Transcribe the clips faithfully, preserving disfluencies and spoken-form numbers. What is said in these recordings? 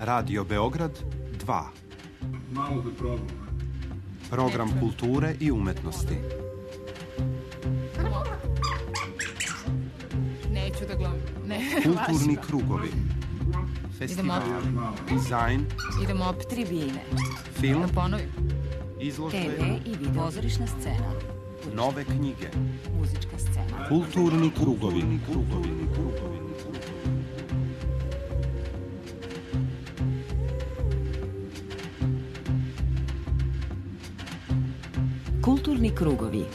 Radio Beograd dva. Malo da probam. Program kulture i umetnosti. Neću da gledam. Ne, kulturni krugovi. Festivali, dizajn. Idemo opet tribine. Film. Da ponovim. Izložbe. te ve i video. Pozorišna scena. Nove knjige. Muzička scena. Kulturni krugovi. Krugovi, krugovi. Kulturni krugovi.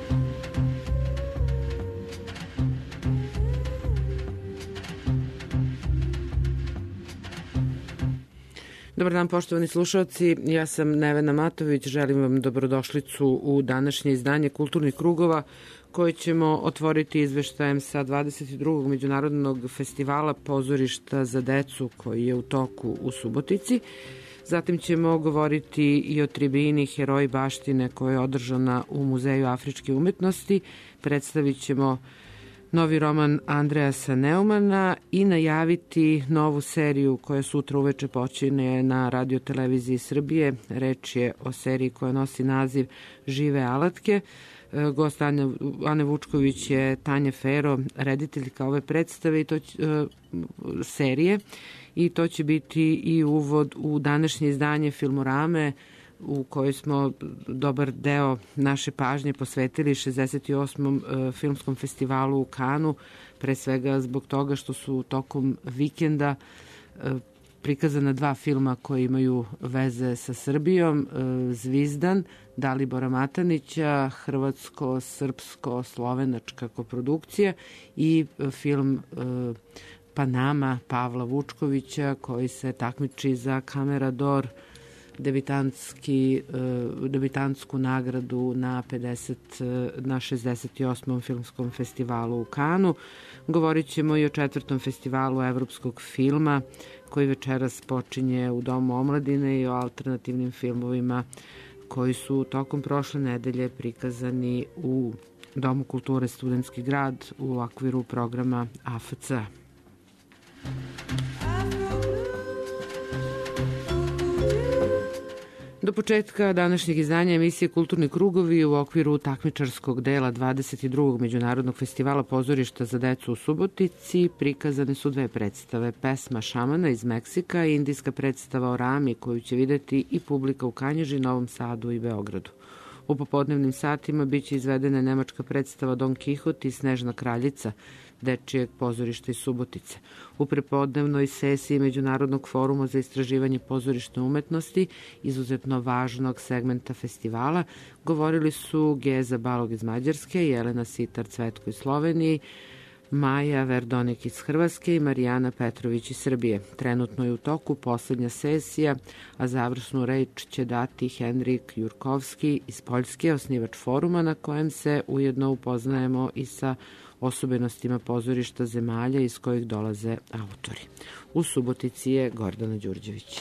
Dobar dan, poštovani slušalci, ja sam Nevena Matović, želim vam dobrodošlicu u današnje izdanje Kulturnih krugova koje ćemo otvoriti izveštajem sa dvadeset drugog Međunarodnog festivala pozorišta za decu koji je u toku u Subotici. Zatim ćemo govoriti i o tribini Heroji baštine koja je održana u Muzeju afričke umetnosti. Predstavit ćemo novi roman Andreasa Neumana i najaviti novu seriju koja sutra uveče počinje na Radio-televiziji Srbije. Reč je o seriji koja nosi naziv Žive alatke. Gost Ane Vučković je Tanja Fero, rediteljka ove predstave i to će, serije i to će biti i uvod u današnje izdanje Filmorame u kojoj smo dobar deo naše pažnje posvetili šezdeset osmom filmskom festivalu u Kanu, pre svega zbog toga što su tokom vikenda prikazana dva filma koji imaju veze sa Srbijom, Zvizdan, Dalibora Matanića, hrvatsko-srpsko-slovenačka koprodukcija i film Panama Pavla Vučkovića koji se takmiči za Camera d'Or debitanski, debitantsku nagradu na, pedeset, na šezdeset osmom filmskom festivalu u Kanu. Govorit ćemo i o četvrtom festivalu evropskog filma koji večeras počinje u Domu omladine i o alternativnim filmovima koji su tokom prošle nedelje prikazani u Domu kulture Studentski grad u okviru programa A F C. Do početka današnjeg izdanja emisije Kulturni krugovi u okviru takmičarskog dela dvadeset drugog Međunarodnog festivala pozorišta za decu u Subotici prikazane su dve predstave, Pesma šamana iz Meksika i indijska predstava o Rami koju će videti i publika u Kanjiži, Novom Sadu i Beogradu. U popodnevnim satima biće izvedena nemačka predstava Don Kihot i Snežna kraljica dečijeg pozorišta iz Subotice. U prepodnevnoj sesiji Međunarodnog foruma za istraživanje pozorišne umetnosti, izuzetno važnog segmenta festivala, govorili su Geza Balog iz Mađarske, Jelena Sitar Cvetko iz Slovenije, Maja Verdonik iz Hrvatske i Marijana Petrović iz Srbije. Trenutno je u toku poslednja sesija, a završnu reč će dati Henrik Jurkovski iz Poljske, osnivač foruma na kojem se ujedno upoznajemo i sa osobenostima pozorišta zemalja iz kojih dolaze autori. U Subotici je Gordana Đurđević.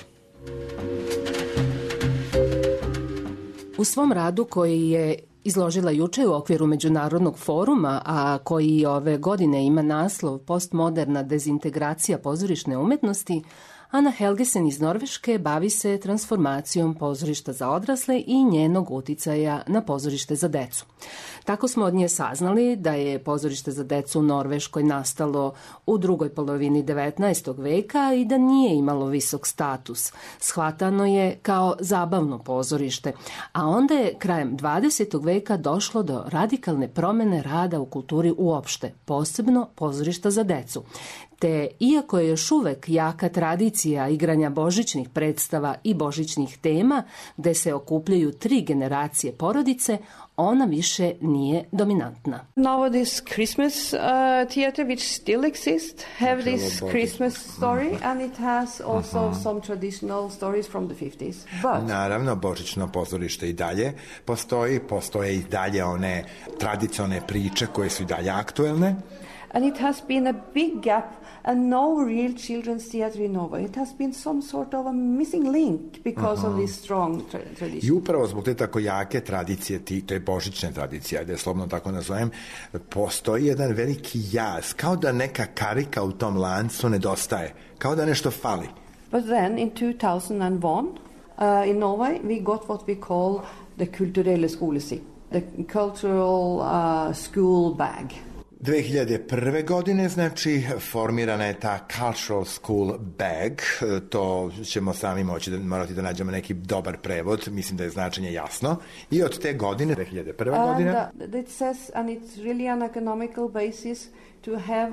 U svom radu koji je izložila juče u okviru Međunarodnog foruma, a koji ove godine ima naslov Postmoderna dezintegracija pozorišne umetnosti, Ana Helgesen iz Norveške bavi se transformacijom pozorišta za odrasle i njenog uticaja na pozorište za decu. Tako smo od nje saznali da je pozorište za decu u Norveškoj nastalo u drugoj polovini devetnaestog veka i da nije imalo visok status. Shvatano je kao zabavno pozorište, a onda je krajem dvadesetog veka došlo do radikalne promene rada u kulturi uopšte, posebno pozorišta za decu. Te, iako je još uvek jaka tradicija igranja božićnih predstava i božićnih tema, gde se okupljaju tri generacije porodice, ona više nije dominantna. Nowadays Christmas uh, theater, which still exists, have this Christmas story, and it has also uh-huh. some traditional stories from the fifties. But naravno, božićno pozorište i dalje postoji, postoje i dalje one tradicionalne priče koje su i dalje aktuelne. And it has been a big gap and no real children's theatre in Norway. It has been some sort of a missing link because uh-huh. of this strong tra- tradition. I upravo zbog te tako jake tradicije, te božićne tradicije, ajde slobodno tako nazovem, postoji jedan veliki jaz, kao da neka karika u tom lancu nedostaje, kao da nešto fali. But then in two thousand one, uh, in Norway, we got what we call the kulturelle skolesekk, the cultural uh, school bag. dve hiljade prve. godine, znači, formirana je ta Cultural School Bag. To ćemo sami moći da morati da nađemo neki dobar prevod. Mislim da je značenje jasno. I od te godine, dve hiljade prve. godine... And uh, it says, and it's really an economical basis to have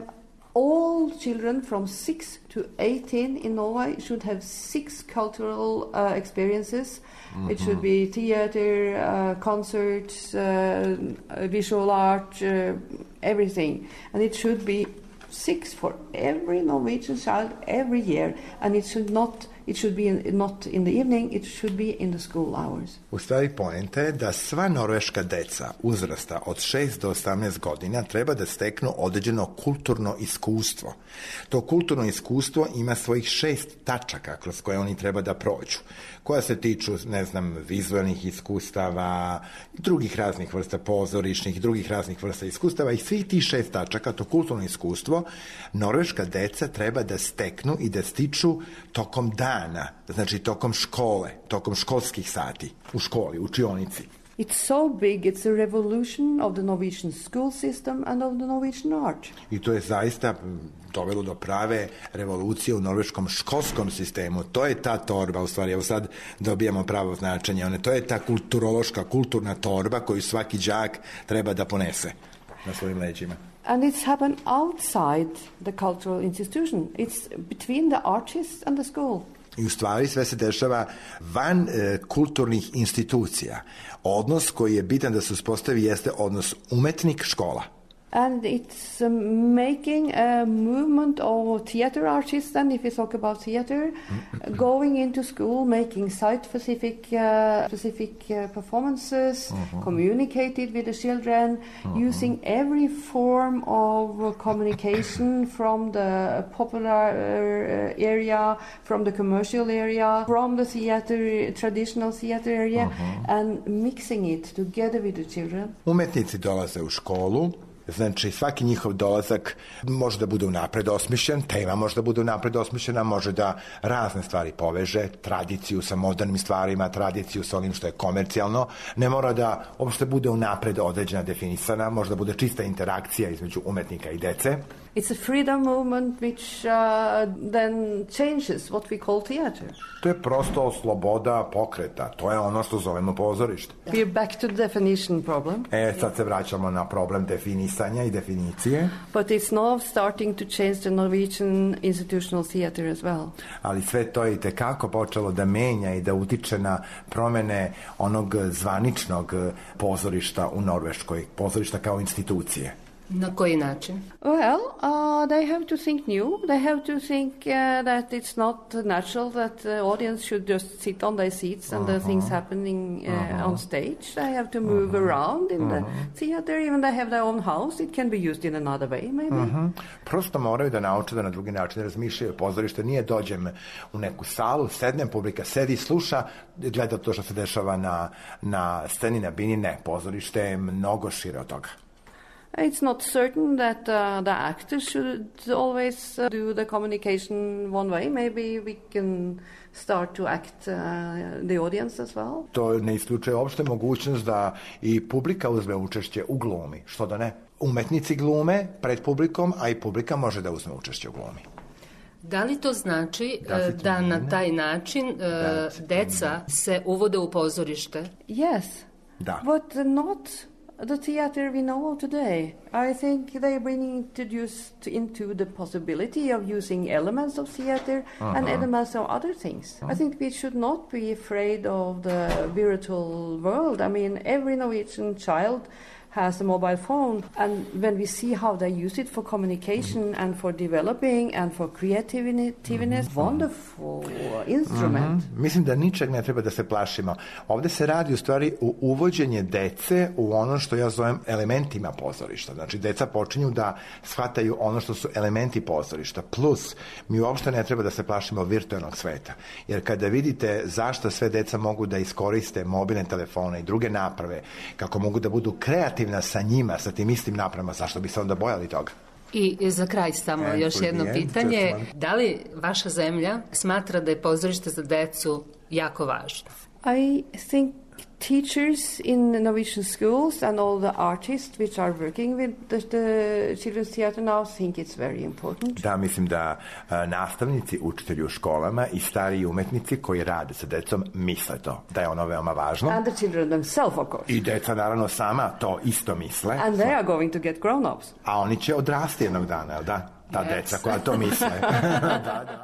all children from six to eighteen in Norway should have six cultural uh, experiences. Mm-hmm. It should be theater, uh, concerts, uh, visual art, uh, everything. And it should be six for every Norwegian child every year. And it should not It should be in, not in the evening, it should be in the school hours. U stvari poenta je da sva norveška deca uzrasta od šest do osamnaest godina treba da steknu određeno kulturno iskustvo. To kulturno iskustvo ima svojih šest tačaka kroz koje oni treba da prođu, koja se tiču, ne znam, vizualnih iskustava, drugih raznih vrsta pozorišnih, drugih raznih vrsta iskustava i svih tih šest tačaka, to kulturno iskustvo, norveška deca treba da steknu i da stiču tokom dana, znači tokom škole, tokom školskih sati, u školi, u učionici. It's so big, it's a revolution of the Norwegian school system and of the Norwegian art. I to je zaista dovelo do prave revolucije u norveškom školskom sistemu. To je ta torba, u stvari, evo sad dobijamo pravo značenje, one, to je ta kulturološka, kulturna torba koju svaki đak treba da ponese na svojim leđima. And it's happened outside the cultural institution. It's between the artists and the school. I u stvari sve se dešava van e, kulturnih institucija. Odnos koji je bitan da se uspostavi jeste odnos umetnik-škola. And it's um, making a movement of theater artists, and if we talk about theater, going into school, making site-specific uh, specific uh, performances, uh-huh. communicated with the children, uh-huh. using every form of uh, communication from the popular uh, area, from the commercial area, from the theater, traditional theater area, uh-huh. and mixing it together with the children. Umetnici dolaze u školu. Znači, svaki njihov dolazak može da bude unapred osmišljen, tema može da bude unapred osmišljena, može da razne stvari poveže, tradiciju sa modernim stvarima, tradiciju sa onim što je komercijalno, ne mora da uopšte bude unapred određena, definisana, može da bude čista interakcija između umetnika i dece. It's a freedom movement which uh, then changes what we call theater. To je prosto sloboda pokreta, to je ono što zovemo pozorište. We're back to the definition problem. E, sad se vraćamo na problem definisanja i definicije. But it's now starting to change the Norwegian institutional theater as well. Ali sve to je i tekako počelo da menja i da utiče na promene onog zvaničnog pozorišta u Norveškoj, pozorišta kao institucije. Na koji način? Well, uh, they have to think new. They have to think uh, that it's not natural that the audience should just sit on their seats and uh-huh. the things happening uh, uh-huh. on stage. They have to move uh-huh. around in uh-huh. the theater. Even they have their own house. It can be used in another way, maybe. Uh-huh. Prosto moraju da nauče da na drugi način razmišljaju. Pozorište nije dođem u neku salu, sednem, publika sedi, sluša, gleda to što se dešava na, na sceni, na bini. Ne, pozorište je mnogo šire od toga. It's not certain that uh, the actors should always uh, do the communication one way. Maybe we can start to act uh, the audience as well. To ne isključuje uopšte mogućnost da i publika uzme učešće u glumi. Što da ne? Umetnici glume pred publikom, a i publika može da uzme učešće u glumi. Da li to znači da, da na taj način uh, deca se uvode u pozorište? Yes. Da. But not the theater we know today. I think they're being introduced into the possibility of using elements of theater uh-huh. and elements of other things. Uh-huh. I think we should not be afraid of the virtual world. I mean, every Norwegian child has a mobile phone, and when we see how they use it for communication mm-hmm. and for developing and for creativeness, mm-hmm. wonderful instrument. Mm-hmm. Mislim da ničeg ne treba da se plašimo. Ovde se radi u stvari u uvođenje dece u ono što ja zovem elementima pozorišta. Znači, deca počinju da shvataju ono što su elementi pozorišta. Plus, mi uopšte ne treba da se plašimo virtualnog sveta. Jer kada vidite zašto sve deca mogu da iskoriste mobilne telefone i druge naprave, kako mogu da budu kreativni sa njima, sa tim istim napravama, zašto bi se onda bojali toga? I za kraj samo And još for jedno the end, pitanje. just one. Da li vaša zemlja smatra da je pozorište za decu jako važno? I think teachers in Norwegian schools and all the artists which are working with the, the children's theatre now think it's very important. Da, mislim da uh, nastavnici, učitelji u školama i stariji umetnici koji rade sa decom misle to, da je ono veoma važno. And the children themselves, of course. I deca naravno sama to isto misle. And they are going to get grown-ups. A oni će odrasti jednog dana, jel da? Ta Yes. deca koja to misle. Da, da.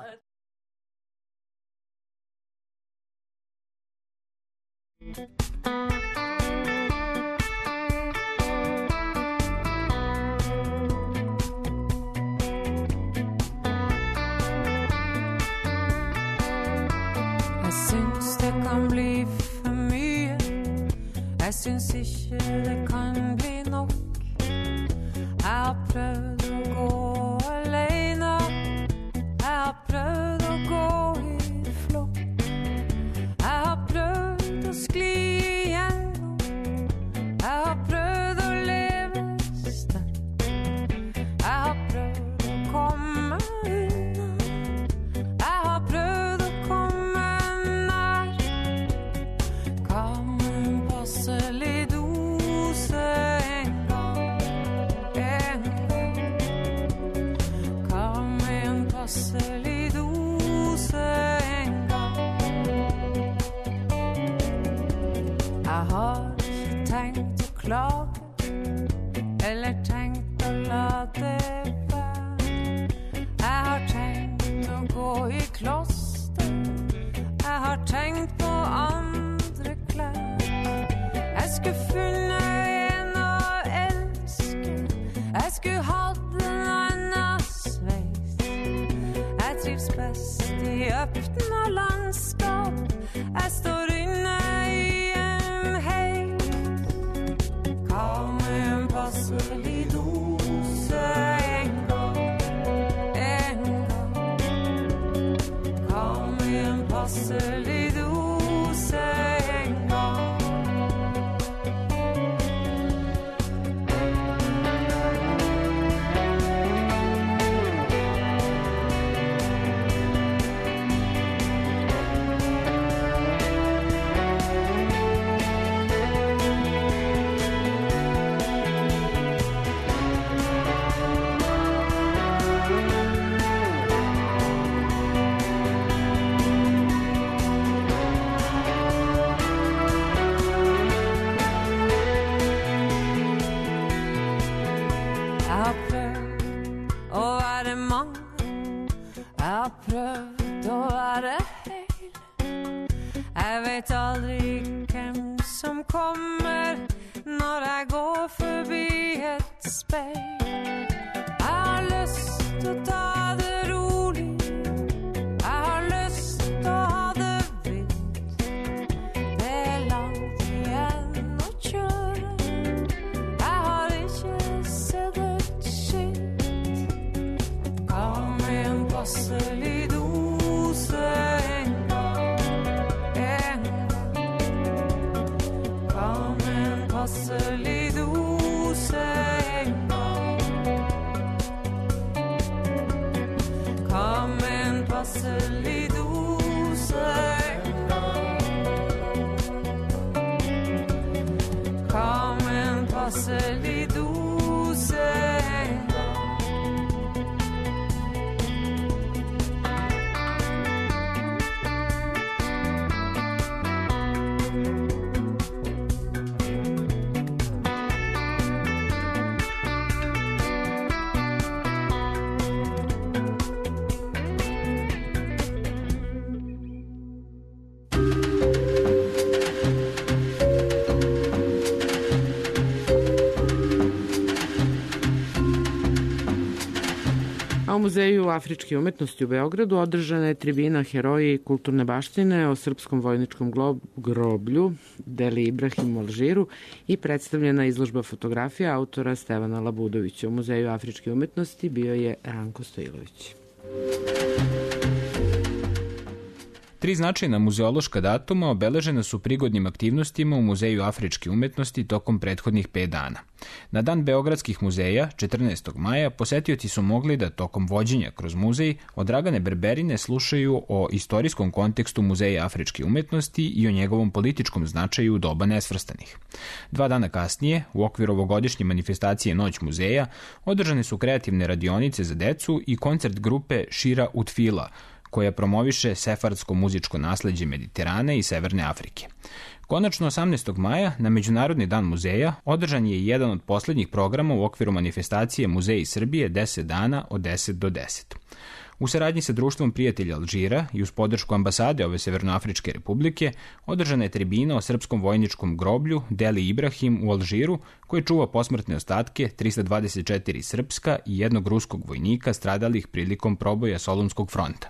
Jeg syns det kan bli for mye. Jeg syns ikke det kan bli nok. Jeg har prøvd å gå alene. Jeg har prøvd å gå i flokk. Jeg har prøvd å skli igjennom. Jeg har prøvd å leve sterkt. Jeg har prøvd å komme unna. Jeg har prøvd å komme nær. Hva med en passelig dose en gang, en gang. Hva med en passelig dose en gang. Jeg har ikke tenkt å klage, eller tenkt å la det være. Jeg har tenkt å gå i kloster. Jeg har tenkt på andre klær. Jeg skulle funnet en å elske. Jeg skulle hatt en annen sveis. Jeg trives best i øppna landskap. Jeg står inne i en heis. Hva med en passelig dose en gang, en gang. Hva med en passelig dose en gang. Jeg har prøvd å være mange. Jeg har prøvd å være heil. Jeg vet aldri hvem som kommer når jeg går forbi et speil. Jeg har lyst til å ta det rolig. Jeg har lyst til å ha det vilt. Det er langt igjen å kjøre. Jeg har ikke sett et skilt. Hva med en passelig dose en gang, en gang. Hva med en passelig dose en gang. Hva med en passelig dose en gang. Hva med en passelig dose en gang. A u Muzeju afričke umetnosti u Beogradu održana je tribina Heroji kulturne baštine o srpskom vojničkom glob, groblju Deli Ibrahim u Alžiru i predstavljena izložba fotografija autora Stevana Labudovića. U Muzeju afričke umetnosti bio je Ranko Stojilović. Tri značajna muzeološka datuma obeležena su prigodnim aktivnostima u Muzeju afričke umetnosti tokom prethodnih pet dana. Na dan Beogradskih muzeja, četrnaestog maja, posetioci su mogli da tokom vođenja kroz muzej od Dragane Berberine slušaju o istorijskom kontekstu Muzeja afričke umetnosti i o njegovom političkom značaju u doba nesvrstanih. Dva dana kasnije, u okviru ovogodišnje manifestacije Noć muzeja, održane su kreativne radionice za decu i koncert grupe Šira Utfila, koja promoviše sefardsko muzičko nasleđe Mediterana i Severne Afrike. Konačno, osamnaestog maja, na Međunarodni dan muzeja, održan je jedan od poslednjih programa u okviru manifestacije Muzeji Srbije deset dana od deset do deset. U saradnji sa Društvom prijatelja Alžira i uz podršku ambasade ove Severnoafričke republike, održana je tribina o srpskom vojničkom groblju Deli Ibrahim u Alžiru, koji čuva posmrtne ostatke trista dvadeset četiri srpska i jednog ruskog vojnika stradalih prilikom proboja Solunskog fronta.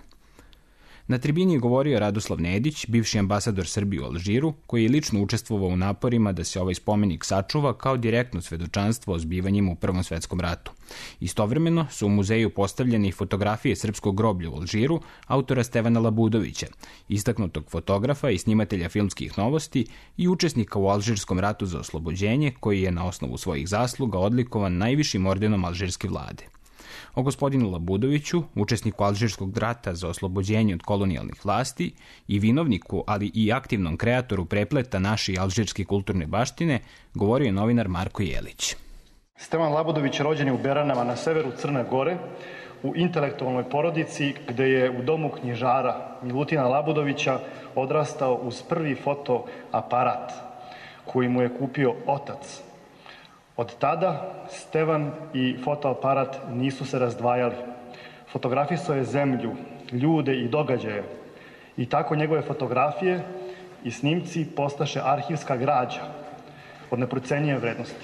Na tribini je govorio Radoslav Nedić, bivši ambasador Srbije u Alžiru, koji je lično učestvovao u naporima da se ovaj spomenik sačuva kao direktno svedočanstvo o zbivanjima u Prvom svetskom ratu. Istovremeno su u muzeju postavljene i fotografije srpskog groblja u Alžiru autora Stevana Labudovića, istaknutog fotografa i snimatelja filmskih novosti i učesnika u Alžirskom ratu za oslobođenje, koji je na osnovu svojih zasluga odlikovan najvišim ordenom alžirske vlade. O gospodinu Labudoviću, učesniku Alžirskog rata za oslobođenje od kolonijalnih vlasti i vinovniku, ali i aktivnom kreatoru prepleta naše i alžirske kulturne baštine, govorio je novinar Marko Jelić. Stevan Labudović rođen je u Beranama na severu Crne Gore, u intelektualnoj porodici gde je u domu knjižara Milutina Labudovića odrastao uz prvi fotoaparat koji mu je kupio otac. Od tada Stevan i fotoaparat nisu se razdvajali. Fotografisao je zemlju, ljude i događaje. I tako njegove fotografije i snimci postaše arhivska građa od neprocenjive vrednosti.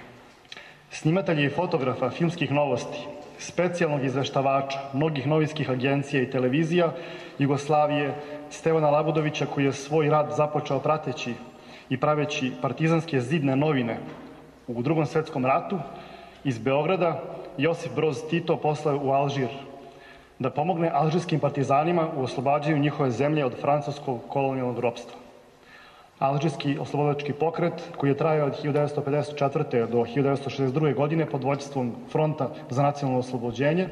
Snimatelj je fotografa filmskih novosti, specijalnog izveštavača mnogih novinskih agencija i televizija Jugoslavije, Stevana Labudovića, koji je svoj rad započeo prateći i praveći partizanske zidne novine u Drugom svetskom ratu. Iz Beograda Josip Broz Tito poslao u Alžir da pomogne alžirskim partizanima u oslobađanju njihove zemlje od francuskog kolonijalnog ropstva. Alžirski oslobodilački pokret, koji je trajao od hiljadu devetsto pedeset četvrte do hiljadu devetsto šezdeset druge. godine pod vođstvom Fronta za nacionalno oslobođenje,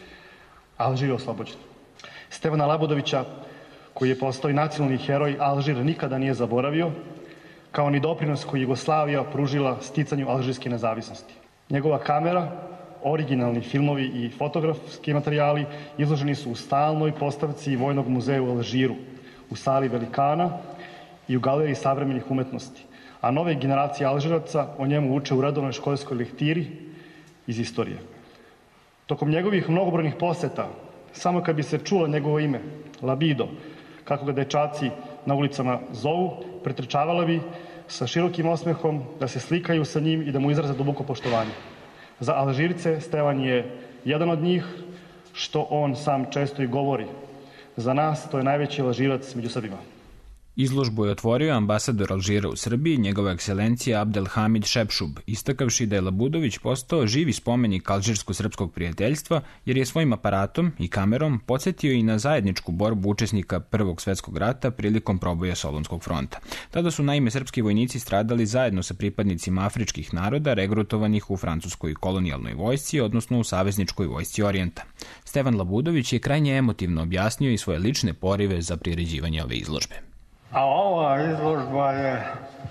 Alžir je oslobođen. Stevana Labudovića, koji je postao i nacionalni heroj, Alžir nikada nije zaboravio, kao ni doprinos koji Jugoslavija pružila sticanju alžirske nezavisnosti. Njegova kamera, originalni filmovi i fotografski materijali izloženi su u stalnoj postavci Vojnog muzeja u Alžiru, u sali velikana i u galeriji savremenih umetnosti, a nove generacije Alžiraca o njemu uče u redovnoj školskoj lektiri iz istorije. Tokom njegovih mnogobrojnih poseta, samo kad bi se čulo njegovo ime, Labido, kako ga dečaci na ulicama zovu, pretrčavala bi sa širokim osmehom da se slikaju sa njim i da mu izraze duboko poštovanje. Za Alžirce Stevan je jedan od njih, što on sam često i govori. Za nas to je najveći Alžirac među Srbima. Izložbu je otvorio ambasador Alžira u Srbiji, njegova ekscelencija Abdelhamid Šepšub, istakavši da je Labudović postao živi spomenik alžirsko-srpskog prijateljstva, jer je svojim aparatom i kamerom podsjetio i na zajedničku borbu učesnika Prvog svetskog rata prilikom proboja Solunskog fronta. Tada su naime srpski vojnici stradali zajedno sa pripadnicima afričkih naroda regrutovanih u francuskoj kolonijalnoj vojsci, odnosno u savezničkoj vojsci Orijenta. Stevan Labudović je krajnje emotivno objasnio i svoje lične porive za priređivanje ove izložbe. A ova izložba je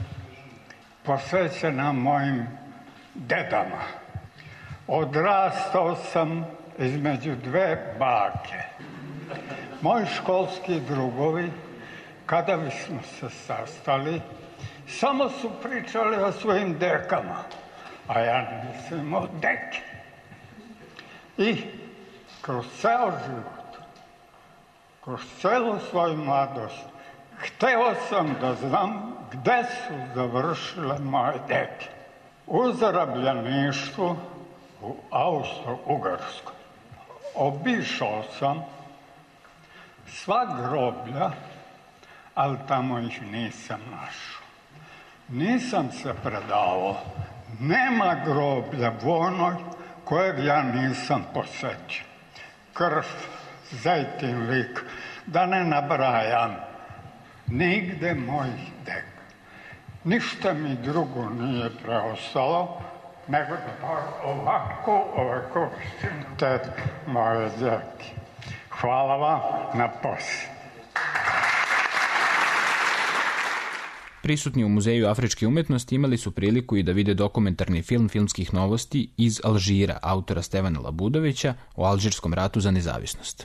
posvećena mojim dedama. Odrastao sam između dve bake. Moji školski drugovi, kada bismo se sastali, samo su pričali o svojim dekama, a ja nisam imao deke. I kroz ceo život, kroz celu svoju mladost, hteo sam da znam gde su završile moje deke. U zarobljeništvu u Austro-Ugarskoj. Obišao sam sva groblja, ali tamo ih nisam našao. Nisam se predavao. Nema groblja vojnoj kojeg ja nisam posetio. Krv, Zejtin lik, da ne nabrajam. Nigde mojih dek. Ništa mi drugo nije preostalo, nego da ovako, ovako te moje djeki. Hvala vam na poslu. Prisutni u Muzeju afričke umetnosti imali su priliku i da vide dokumentarni film filmskih novosti iz Alžira, autora Stevana Labudovića, o Alžirskom ratu za nezavisnost.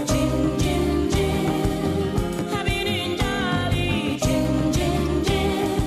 Jin, jin, jin,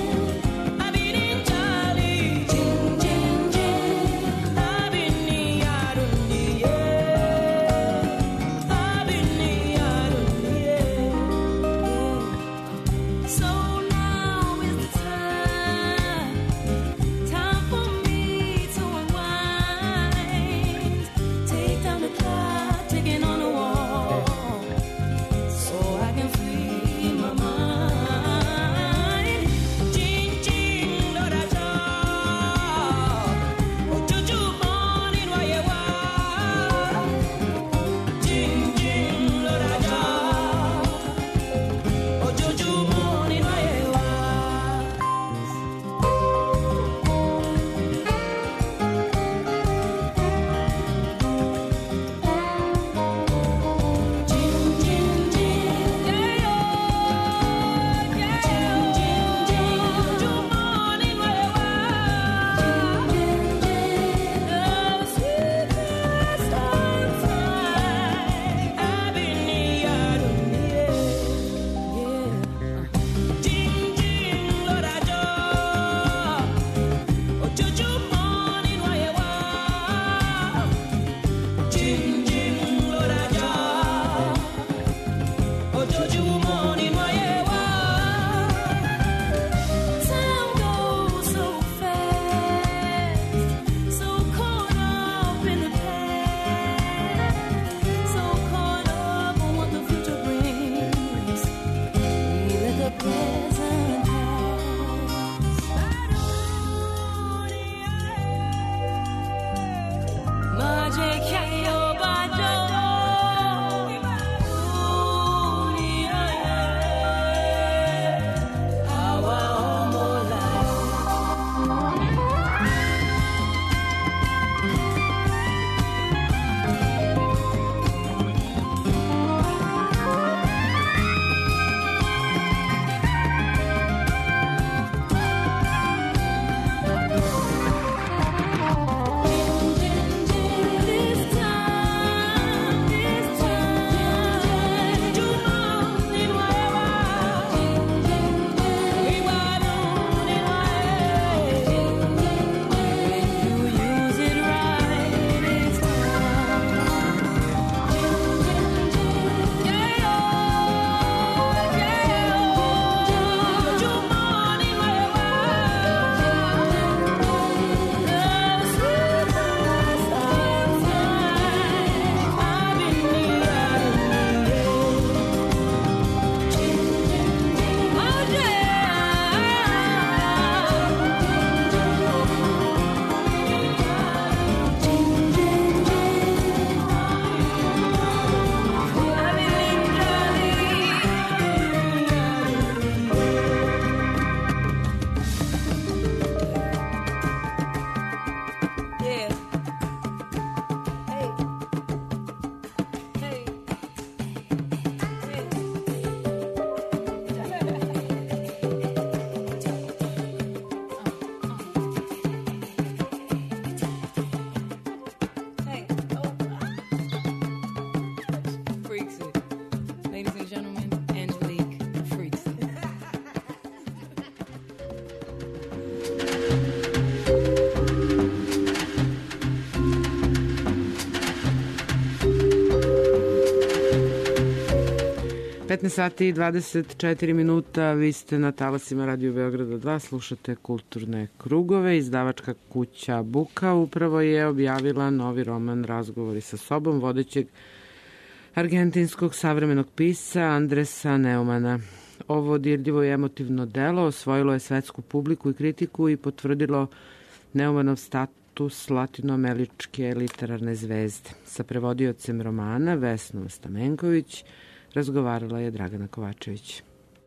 devetnaest sati i dvadeset četiri minuta, vi ste na talasima Radio Beograda dva, slušate Kulturne krugove. Izdavačka kuća Buka upravo je objavila novi roman Razgovori sa sobom vodećeg argentinskog savremenog pisca Andresa Neumana. Ovo dirljivo i emotivno delo osvojilo je svetsku publiku i kritiku i potvrdilo Neumanov status latinoameričke literarne zvezde. Sa prevodiocem romana Vesnom Stamenković razgovarala je Dragana Kovačević.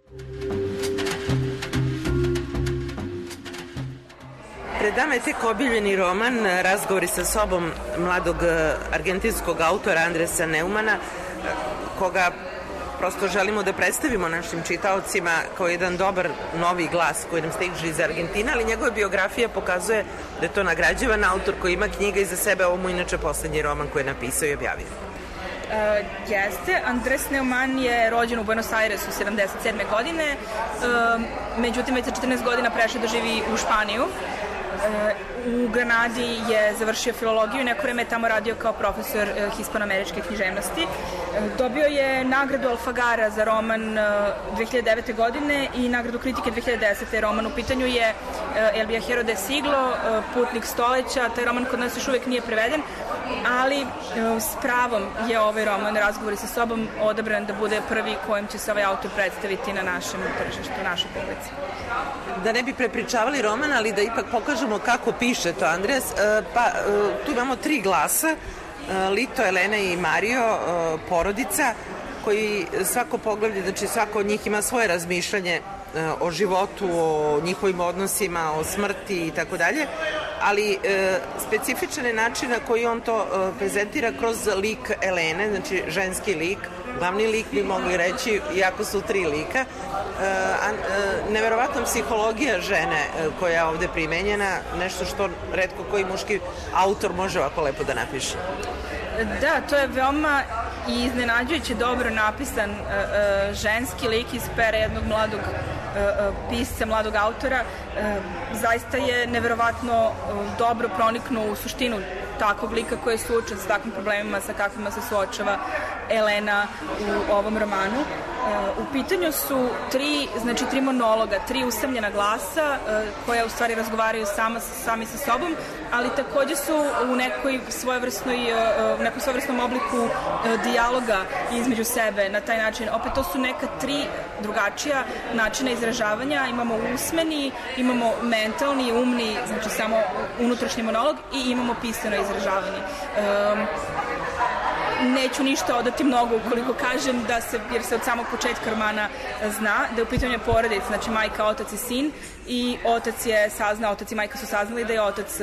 Pred nama je tek objavljeni roman Razgovori sa sobom mladog argentinskog autora Andresa Neumana, koga prosto želimo da predstavimo našim čitaocima kao jedan dobar novi glas koji nam stiže iz Argentina, ali njegova biografija pokazuje da je to nagrađivan autor koji ima knjiga iza sebe. Ovo mu inače poslednji roman koji je napisao i objavio. Uh, jeste, Andres Neumann je rođen u Buenos Airesu sedamdeset sedme godine, uh, međutim već sa četrnaest godina prešao da živi u Španiju. U Granadi je završio filologiju i neko vreme je tamo radio kao profesor hispanoameričke književnosti. Dobio je nagradu Alfagara za roman dve hiljade devete. godine i nagradu kritike dve hiljade desete. Roman u pitanju je El viajero del siglo, Putnik stoleća. Taj roman kod nas još uvek nije preveden, ali s pravom je ovaj roman Razgovori sa sobom odabran da bude prvi kojim će se ovaj autor predstaviti na našem tržištu, našoj publici. Da ne bi prepričavali roman, ali da ipak pokažemo kako piše to Andres, pa tu imamo tri glasa, Lito, Elena i Mario, porodica, koji svako poglavlje, znači svako od njih ima svoje razmišljanje o životu, o njihovim odnosima, o smrti i tako dalje, ali e, specifičan je način na koji on to e, prezentira kroz lik Elene, znači ženski lik, glavni lik bi mogli reći, iako su tri lika. E, a, e, neverovatna psihologija žene e, koja je ovde primenjena, nešto što retko koji muški autor može ovako lepo da napiše. Da, to je veoma i iznenađujuće dobro napisan uh, uh, ženski lik iz pera jednog mladog uh, uh, pisca, mladog autora. Uh, zaista je neverovatno uh, dobro proniknuo u suštinu takvog lika koji je suočen sa takvim problemima sa kakvima se suočava Elena u ovom romanu. Uh, u pitanju su tri, znači tri monologa, tri usamljena glasa uh, koja u stvari razgovaraju sama, sami sa sobom, ali takođe su u nekoj svojevrsnoj, uh, nekom svojevrsnom obliku uh, dijaloga između sebe na taj način. Opet to su neka tri drugačija načina izražavanja. Imamo usmeni, imamo mentalni, umni, znači samo unutrašnji monolog i imamo pisano izražavanje. Um, Neću ništa odati mnogo ukoliko kažem da se, jer se od samog početka romana zna, da je u pitanju porodica, znači majka, otac i sin, i otac je saznao, otac i majka su saznali da je otac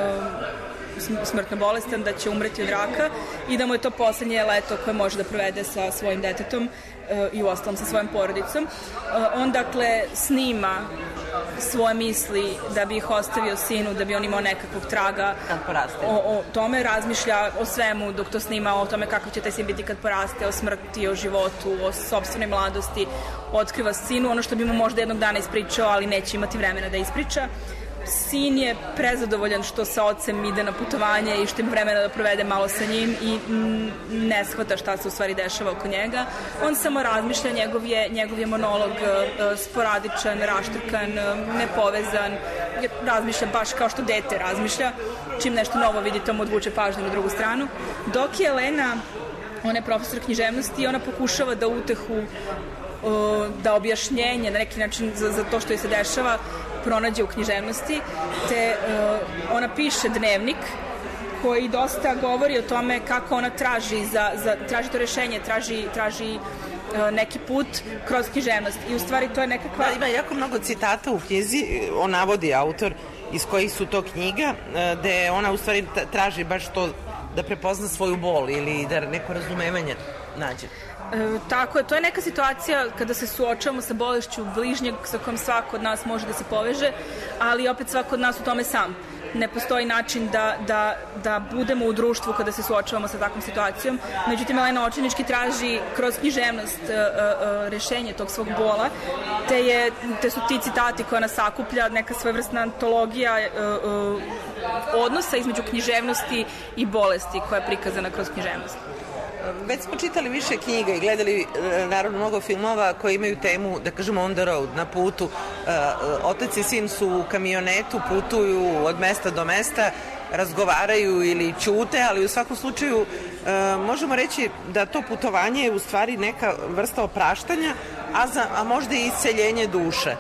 um, smrtno bolestan, da će umreti od raka i da mu je to poslednje leto koje može da provede sa svojim detetom i u ostalom sa svojom porodicom. On dakle snima svoje misli da bi ih ostavio sinu, da bi on imao nekakvog traga o, o tome, razmišlja o svemu dok to snima, o tome kakav će taj sin biti kad poraste, o smrti, o životu, o sopstvenoj mladosti, otkriva sinu ono što bi mu možda jednog dana ispričao, ali neće imati vremena da ispriča. Sin je prezadovoljan što sa ocem ide na putovanje i što ima vremena da provede malo sa njim i ne shvata šta se u stvari dešava oko njega. On samo razmišlja, njegov je, njegov je monolog sporadičan, raštrkan, nepovezan, razmišlja baš kao što dete razmišlja. Čim nešto novo vidi, to mu odvuče pažnju na drugu stranu. Dok je Elena, ona je profesor književnosti i ona pokušava da utehu, da objašnjenje na neki način za, za to što joj se dešava pronađe u književnosti, te uh, ona piše dnevnik koji dosta govori o tome kako ona traži, za, za, traži to rešenje, traži, traži uh, neki put kroz književnost. I u stvari to je nekakva... Da, ima jako mnogo citata u knjizi, on navodi autor iz kojih su to knjiga, gde ona u stvari traži baš to da prepozna svoju bol ili da neko razumevanje nađe. E, tako je, to je neka situacija kada se suočavamo sa bolešću bližnjeg sa kojom svako od nas može da se poveže, ali opet svako od nas u tome sam. Ne postoji način da, da, da budemo u društvu kada se suočavamo sa takvom situacijom. Međutim, Elena očajnički traži kroz književnost uh, uh, rešenje tog svog bola, te, je, te su ti citati koja nas sakuplja, neka svojevrsna antologija uh, uh, odnosa između književnosti i bolesti koja je prikazana kroz književnost. Već smo čitali više knjiga i gledali naravno mnogo filmova koji imaju temu, da kažemo, on the road, na putu. Otac i sin su u kamionetu, putuju od mesta do mesta, razgovaraju ili ćute, ali u svakom slučaju možemo reći da to putovanje je u stvari neka vrsta opraštanja, a, za, a možda i isceljenje duše.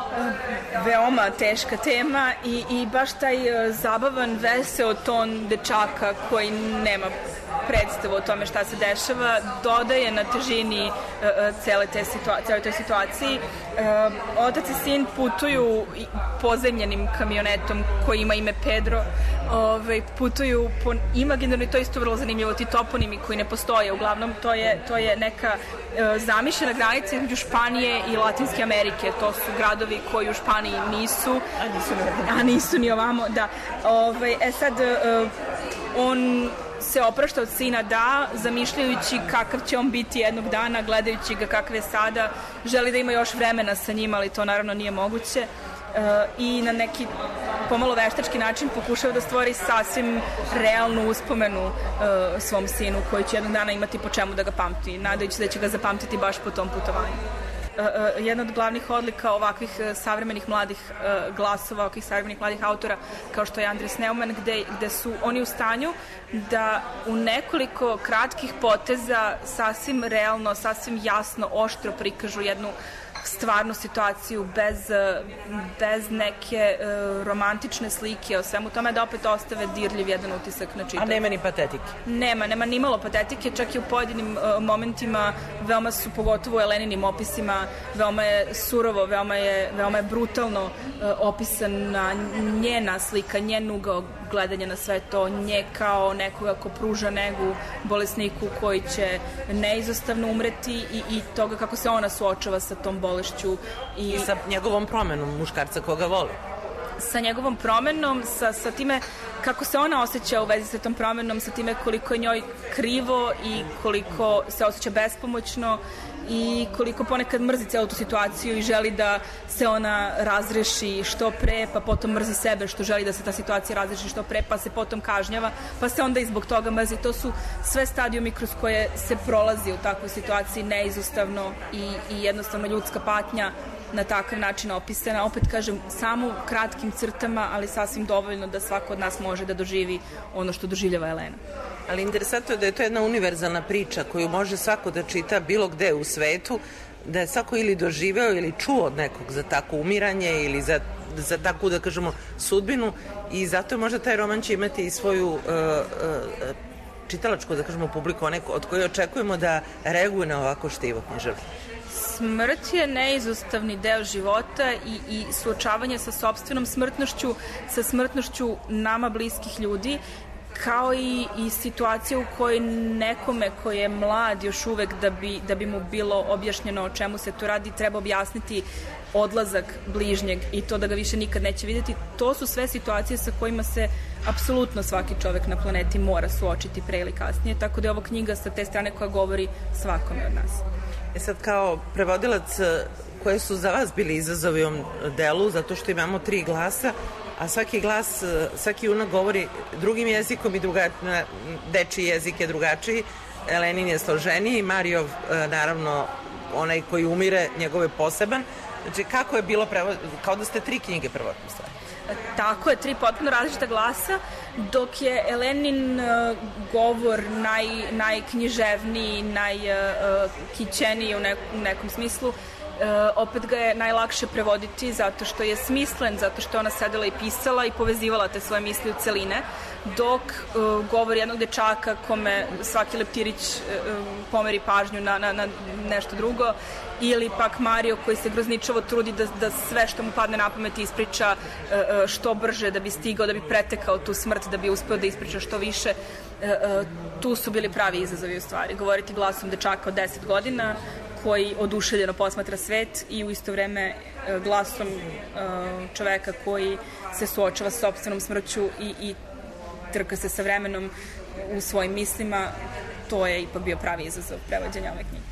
Veoma teška tema i, i baš taj zabavan, veseo ton dečaka koji nema predstavu o tome šta se dešava, dodaje na težini uh, cele te situa- cele te situaciji. Uh, otac i sin putuju pozemljenim kamionetom koji ima ime Pedro, Ove, putuju po imaginarno, i to je isto vrlo zanimljivo, ti toponimi koji ne postoje, uglavnom to je, to je neka uh, zamišljena granica između Španije i Latinske Amerike, to su gradovi koji u Španiji nisu, a nisu, a nisu ni ovamo, da. Ove, e sad, uh, on se oprašta od sina, da, zamišljajući kakav će on biti jednog dana, gledajući ga kakav je sada, želi da ima još vremena sa njima, ali to naravno nije moguće. Uh, i na neki pomalo veštački način pokušava da stvori sasvim realnu uspomenu uh, svom sinu koji će jednog dana imati po čemu da ga pamti, nadajući da će ga zapamtiti baš po tom putovanju. Uh, uh, jedna od glavnih odlika ovakvih uh, savremenih mladih uh, glasova, ovakvih savremenih mladih autora kao što je Andres Neumann, gde, gde su oni u stanju da u nekoliko kratkih poteza sasvim realno, sasvim jasno, oštro prikažu jednu stvarnu situaciju bez, bez neke uh, romantične slike o svemu tome, da opet ostave dirljiv jedan utisak na čitanje. A nema ni patetike? Nema, nema ni malo patetike, čak i u pojedinim uh, momentima veoma su, pogotovo u Eleninim opisima, veoma je surovo, veoma je, veoma je brutalno uh, opisana njena slika, njen ugao gledanja na sve to, nje kao nekoga ko pruža negu bolesniku koji će neizostavno umreti i, i toga kako se ona suočava sa tom bolešću. I, I sa njegovom promenom muškarca koga voli. Sa njegovom promenom, sa, sa time kako se ona osjeća u vezi sa tom promenom, sa time koliko je njoj krivo i koliko se osjeća bespomoćno i koliko ponekad mrzi celu tu situaciju i želi da se ona razreši što pre, pa potom mrzi sebe što želi da se ta situacija razreši što pre, pa se potom kažnjava, pa se onda i zbog toga mrzi. To su sve stadijumi kroz koje se prolazi u takvoj situaciji neizostavno i, i jednostavno ljudska patnja na takav način opisana. Opet kažem, samo kratkim crtama, ali sasvim dovoljno da svako od nas može da doživi ono što doživljava Elena. Ali interesantno je da je to jedna univerzalna priča koju može svako da čita bilo gde u svetu, da je svako ili doživeo ili čuo od nekog za tako umiranje ili za, za takvu, da kažemo, sudbinu, i zato je možda taj roman će imati i svoju uh, uh, čitalačku, da kažemo, publiku, neko od koje očekujemo da reaguje na ovako štivo književno. Smrt je neizostavni deo života i, i suočavanje sa sopstvenom smrtnošću, sa smrtnošću nama bliskih ljudi, kao i, i situacija u kojoj nekome koji je mlad još uvek da bi, da bi mu bilo objašnjeno o čemu se tu radi, treba objasniti odlazak bližnjeg i to da ga više nikad neće vidjeti. To su sve situacije sa kojima se apsolutno svaki čovek na planeti mora suočiti pre ili kasnije, tako da je ovo knjiga sa te strane koja govori svakome od nas. E sad, kao prevodilac, koje su za vas bili izazovi u ovom delu, zato što imamo tri glasa, a svaki glas, svaki junak govori drugim jezikom i druga, dečiji jezik je drugačiji. Elenin je složeniji, Marijov, naravno, onaj koji umire, njegov je poseban. Znači, kako je bilo prevod, kao da ste tri knjige prvotno stvari? Tako je, tri potpuno različita glasa, dok je Elenin uh, govor naj, najknjiževniji, najkićeniji uh, u, ne, u nekom smislu. Uh, opet ga je najlakše prevoditi zato što je smislen, zato što ona sedela i pisala i povezivala te svoje misli u celine, dok uh, govor jednog dečaka kome svaki leptirić uh, pomeri pažnju na, na, na nešto drugo, ili pak Mario koji se grozničavo trudi da, da sve što mu padne na pamet ispriča uh, što brže, da bi stigao, da bi pretekao tu smrt, da bi uspeo da ispriča što više. Uh, uh, tu su bili pravi izazovi u stvari. Govoriti glasom dečaka od deset godina koji oduševljeno posmatra svet i u isto vreme glasom čoveka koji se suočava sa sopstvenom smrću i, i trka se sa vremenom u svojim mislima. To je ipak bio pravi izazov prevođenja ove knjige.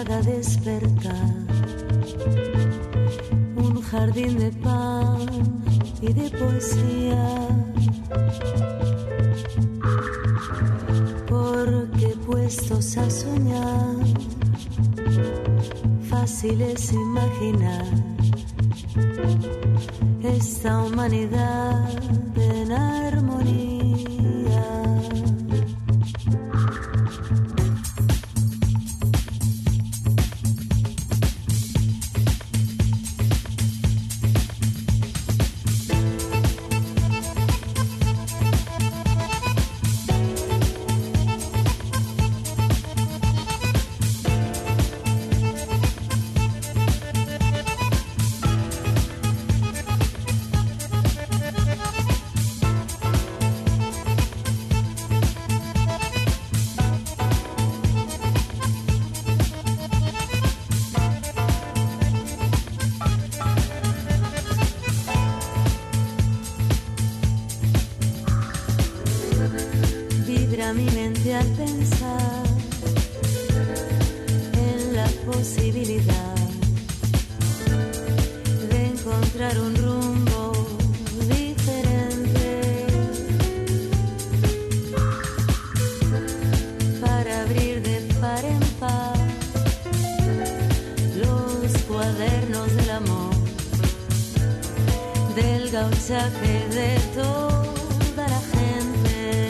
haga despertar un jardín de pan y de poesía, porque puestos a soñar, fácil es imaginar esta humanidad en armonía. Mi mente al pensar en la posibilidad de encontrar un rumbo diferente para abrir de par en par los cuadernos del amor, del gauchaje de toda la gente.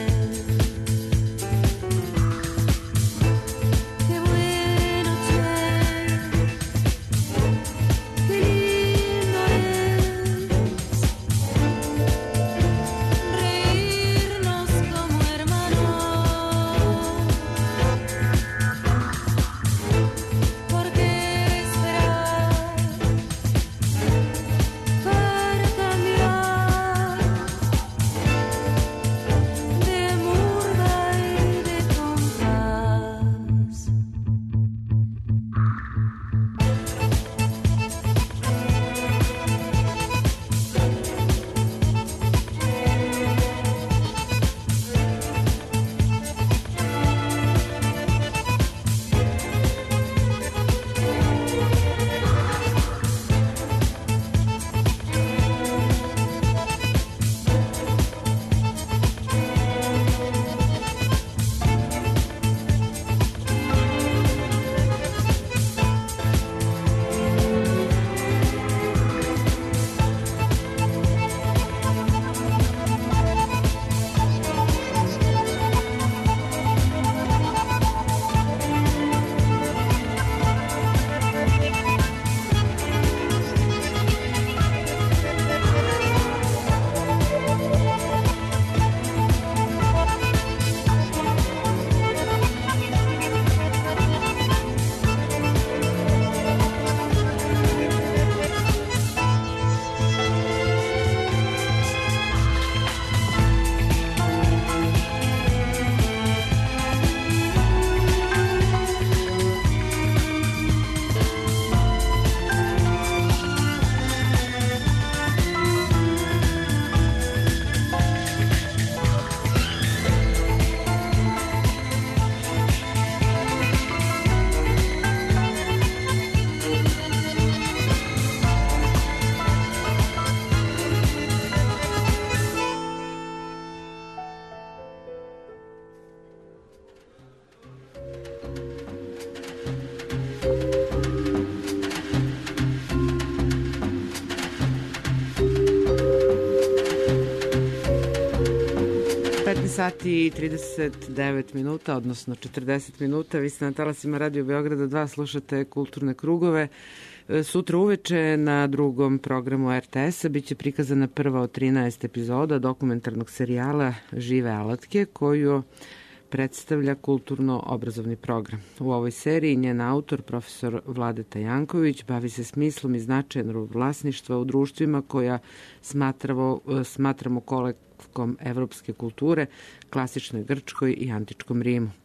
sati i trideset devet minuta, odnosno četrdeset minuta. Vi ste na talasima Radio Beograda dva, slušate Kulturne krugove. Sutra uveče na drugom programu er te es-a biće prikazana prva od trinaest epizoda dokumentarnog serijala Žive alatke, koju predstavlja kulturno-obrazovni program. U ovoj seriji njen autor, profesor Vladeta Janković, bavi se smislom i značajem vlasništva u društvima koja smatramo, smatramo kolektivnom evropske kulture, klasičnoj Grčkoj i antičkom Rimu.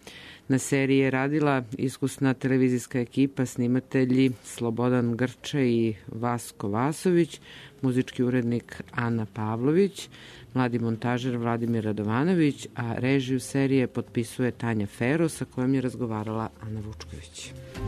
Na seriji je radila iskusna televizijska ekipa, snimatelji Slobodan Grče i Vasko Vasović, muzički urednik Ana Pavlović, mladi montažer Vladimir Radovanović, a režiju serije potpisuje Tanja Fero, sa kojom je razgovarala Ana Vučković.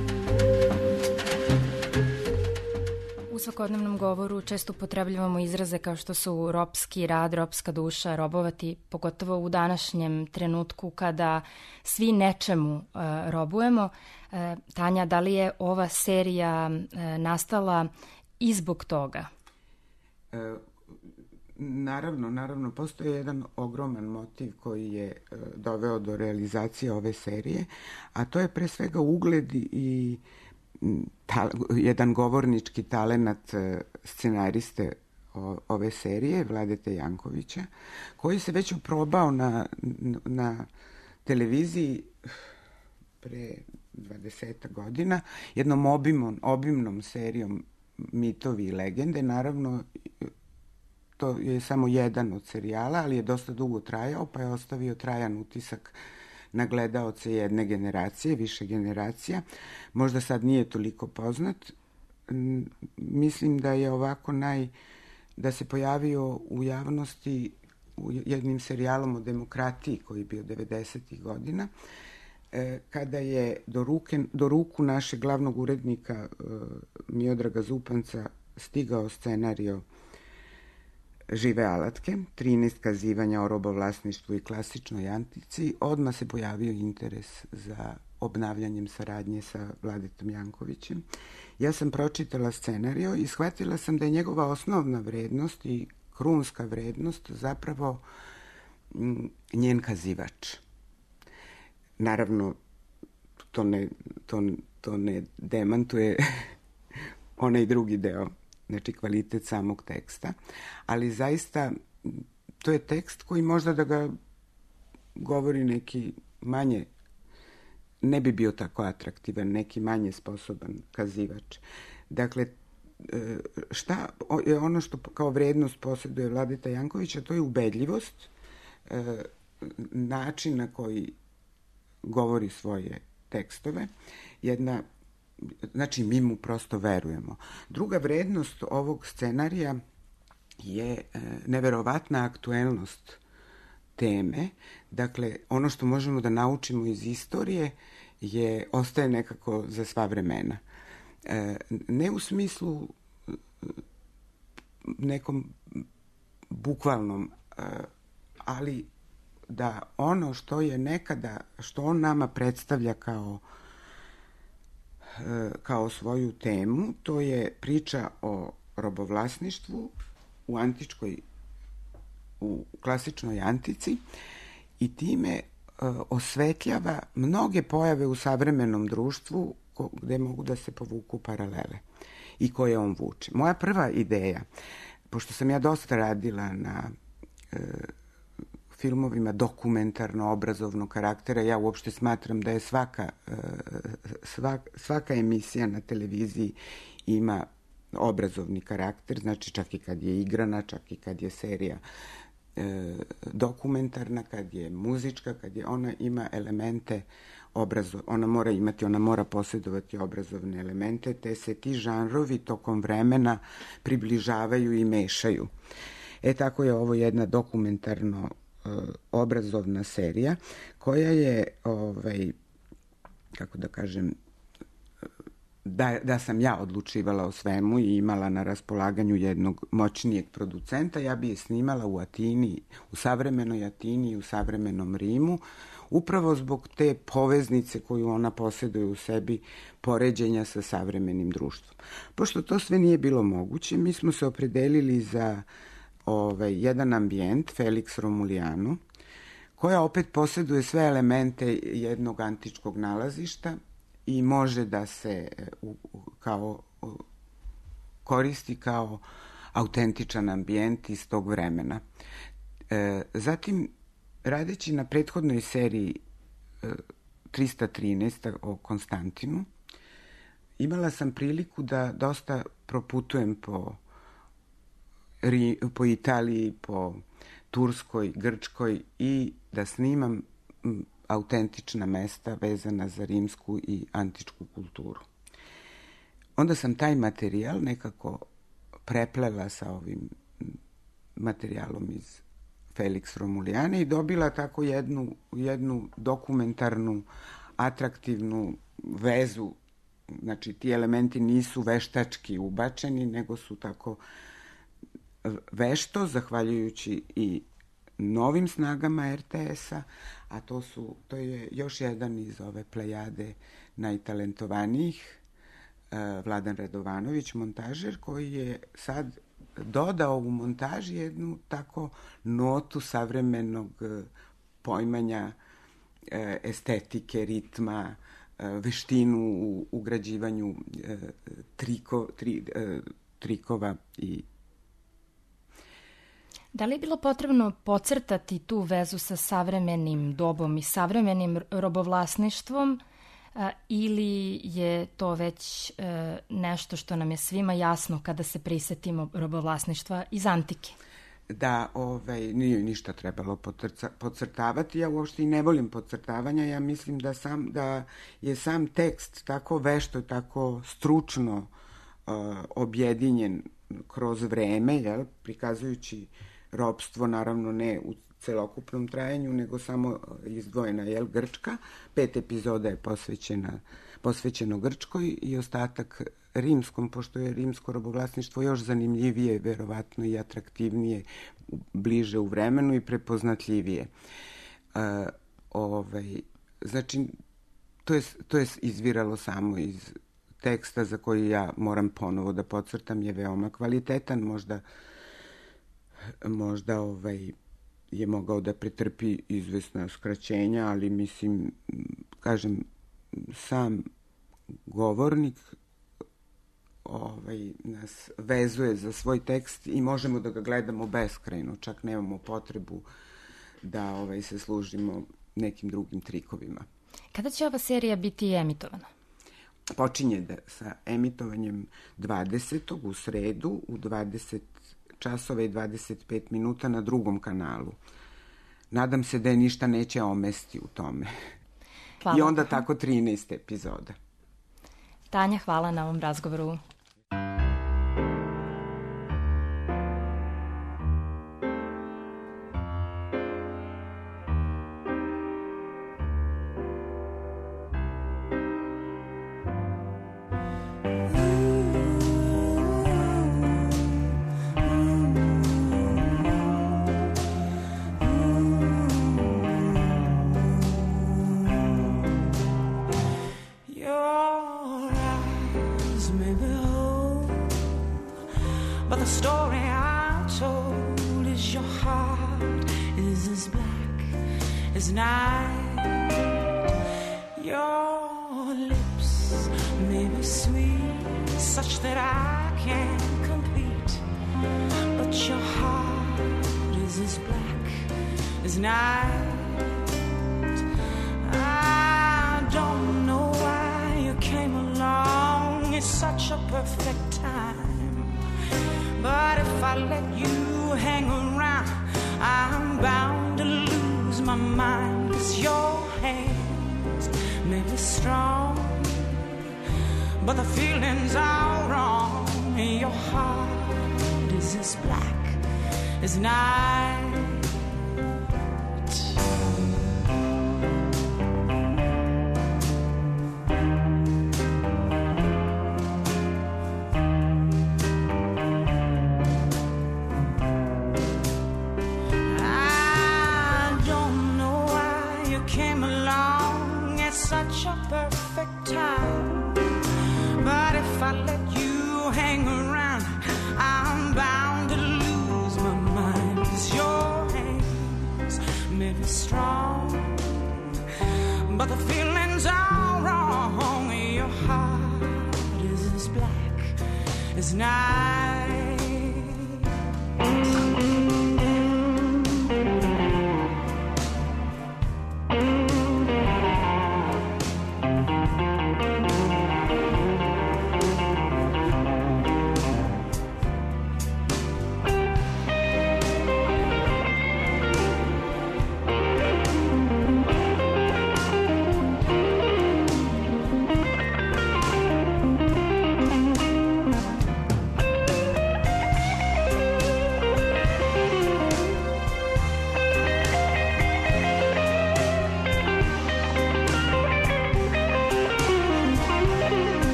U svakodnevnom govoru često upotrebljavamo izraze kao što su ropski rad, ropska duša, robovati, pogotovo u današnjem trenutku kada svi nečemu uh, robujemo. Uh, Tanja, da li je ova serija uh, nastala i zbog toga? E, naravno, naravno, postoji jedan ogroman motiv koji je uh, doveo do realizacije ove serije, a to je pre svega ugled i Ta, jedan govornički talenat scenariste o, ove serije, Vladete Jankovića, koji se već oprobao na, na televiziji pre dvadeset godina, jednom obimom, obimnom serijom Mitovi i legende. Naravno, to je samo jedan od serijala, ali je dosta dugo trajao, pa je ostavio trajan utisak na gledaoce jedne generacije, više generacija. Možda sad nije toliko poznat. Mislim da je ovako naj... da se pojavio u javnosti u jednim serijalom o demokratiji koji je bio devedesetih godina, kada je do, ruke, do ruku našeg glavnog urednika Miodraga Zupanca stigao scenario Žive alatke, trinaest kazivanja o robovlasništvu i klasičnoj antici, odmah se pojavio interes za obnavljanjem saradnje sa Vladetom Jankovićem. Ja sam pročitala scenario i shvatila sam da je njegova osnovna vrednost i krunska vrednost zapravo njen kazivač. Naravno, to ne, to, to ne demantuje onaj drugi deo, znači kvalitet samog teksta, ali zaista to je tekst koji možda da ga govori neki manje, ne bi bio tako atraktivan, neki manje sposoban kazivač. Dakle, šta je ono što kao vrednost posjeduje Vladeta Jankovića, to je ubedljivost, način na koji govori svoje tekstove, jedna, znači mi mu prosto verujemo. Druga vrednost ovog scenarija je neverovatna aktuelnost teme. Dakle, ono što možemo da naučimo iz istorije je, ostaje nekako za sva vremena. Ne u smislu nekom bukvalnom, ali da ono što je nekada, što on nama predstavlja kao kao svoju temu, to je priča o robovlasništvu u antičkoj, u klasičnoj antici i time osvetljava mnoge pojave u savremenom društvu gde mogu da se povuku paralele i koje on vuče. Moja prva ideja, pošto sam ja dosta radila na e, filmovima dokumentarno-obrazovnog karaktera, ja uopšte smatram da je svaka, e, svak, svaka emisija na televiziji ima obrazovni karakter, znači čak i kad je igrana, čak i kad je serija e, dokumentarna, kad je muzička, kad je ona ima elemente obrazo, ona mora imati, ona mora posjedovati obrazovne elemente, te se ti žanrovi tokom vremena približavaju i mešaju. E tako je ovo jedna dokumentarno e, obrazovna serija koja je, ovaj, kako da kažem, Da, da sam ja odlučivala o svemu i imala na raspolaganju jednog moćnijeg producenta, ja bi je snimala u Atini, u savremenoj Atini i u savremenom Rimu, upravo zbog te poveznice koju ona posjeduje u sebi, poređenja sa savremenim društvom. Pošto to sve nije bilo moguće, mi smo se opredelili za ovaj, jedan ambijent, Felix Romulijanu, koja opet posjeduje sve elemente jednog antičkog nalazišta, i može da se kao, koristi kao autentičan ambijent iz tog vremena. E, zatim, radeći na prethodnoj seriji e, trista trinaest o Konstantinu, imala sam priliku da dosta proputujem po, po Italiji, po Turskoj, Grčkoj i da snimam autentična mesta vezana za rimsku i antičku kulturu. Onda sam taj materijal nekako preplela sa ovim materijalom iz Felix Romulijane i dobila tako jednu, jednu dokumentarnu, atraktivnu vezu. Znači, ti elementi nisu veštački ubačeni, nego su tako vešto, zahvaljujući i novim snagama er te es-a, a to, su, to je još jedan iz ove plejade najtalentovanijih, Vladan Radovanović, montažer, koji je sad dodao u montaži jednu tako notu savremenog poimanja estetike, ritma, veštinu u ugrađivanju triko, tri, trikova i Da li je bilo potrebno podcrtati tu vezu sa savremenim dobom i savremenim robovlasništvom a, ili je to već e, nešto što nam je svima jasno kada se prisetimo robovlasništva iz antike? Da, ovaj, nije ništa trebalo potrca, podcrtavati. Ja uopšte i ne volim podcrtavanja. Ja mislim da, sam, da je sam tekst tako vešto, tako stručno uh, objedinjen kroz vreme, jel, prikazujući ropstvo, naravno ne u celokupnom trajanju, nego samo izdvojena, jel, Grčka. Pet epizoda je posvećena, posvećeno Grčkoj i ostatak rimskom, pošto je rimsko robovlasništvo još zanimljivije, verovatno i atraktivnije, bliže u vremenu i prepoznatljivije. Uh, ovaj, znači, to je, to je izviralo samo iz teksta za koji ja moram ponovo da podcrtam, je veoma kvalitetan, možda možda ovaj, je mogao da pretrpi izvesna skraćenja, ali mislim, kažem, sam govornik ovaj, nas vezuje za svoj tekst i možemo da ga gledamo beskrajno, čak nemamo potrebu da ovaj, se služimo nekim drugim trikovima. Kada će ova serija biti emitovana? Počinje da, sa emitovanjem dvadesetog u sredu u dvadeset časova i dvadeset pet minuta na drugom kanalu. Nadam se da je ništa neće omesti u tome. Hvala. I onda tako trinaest epizoda. Tanja, hvala na ovom razgovoru.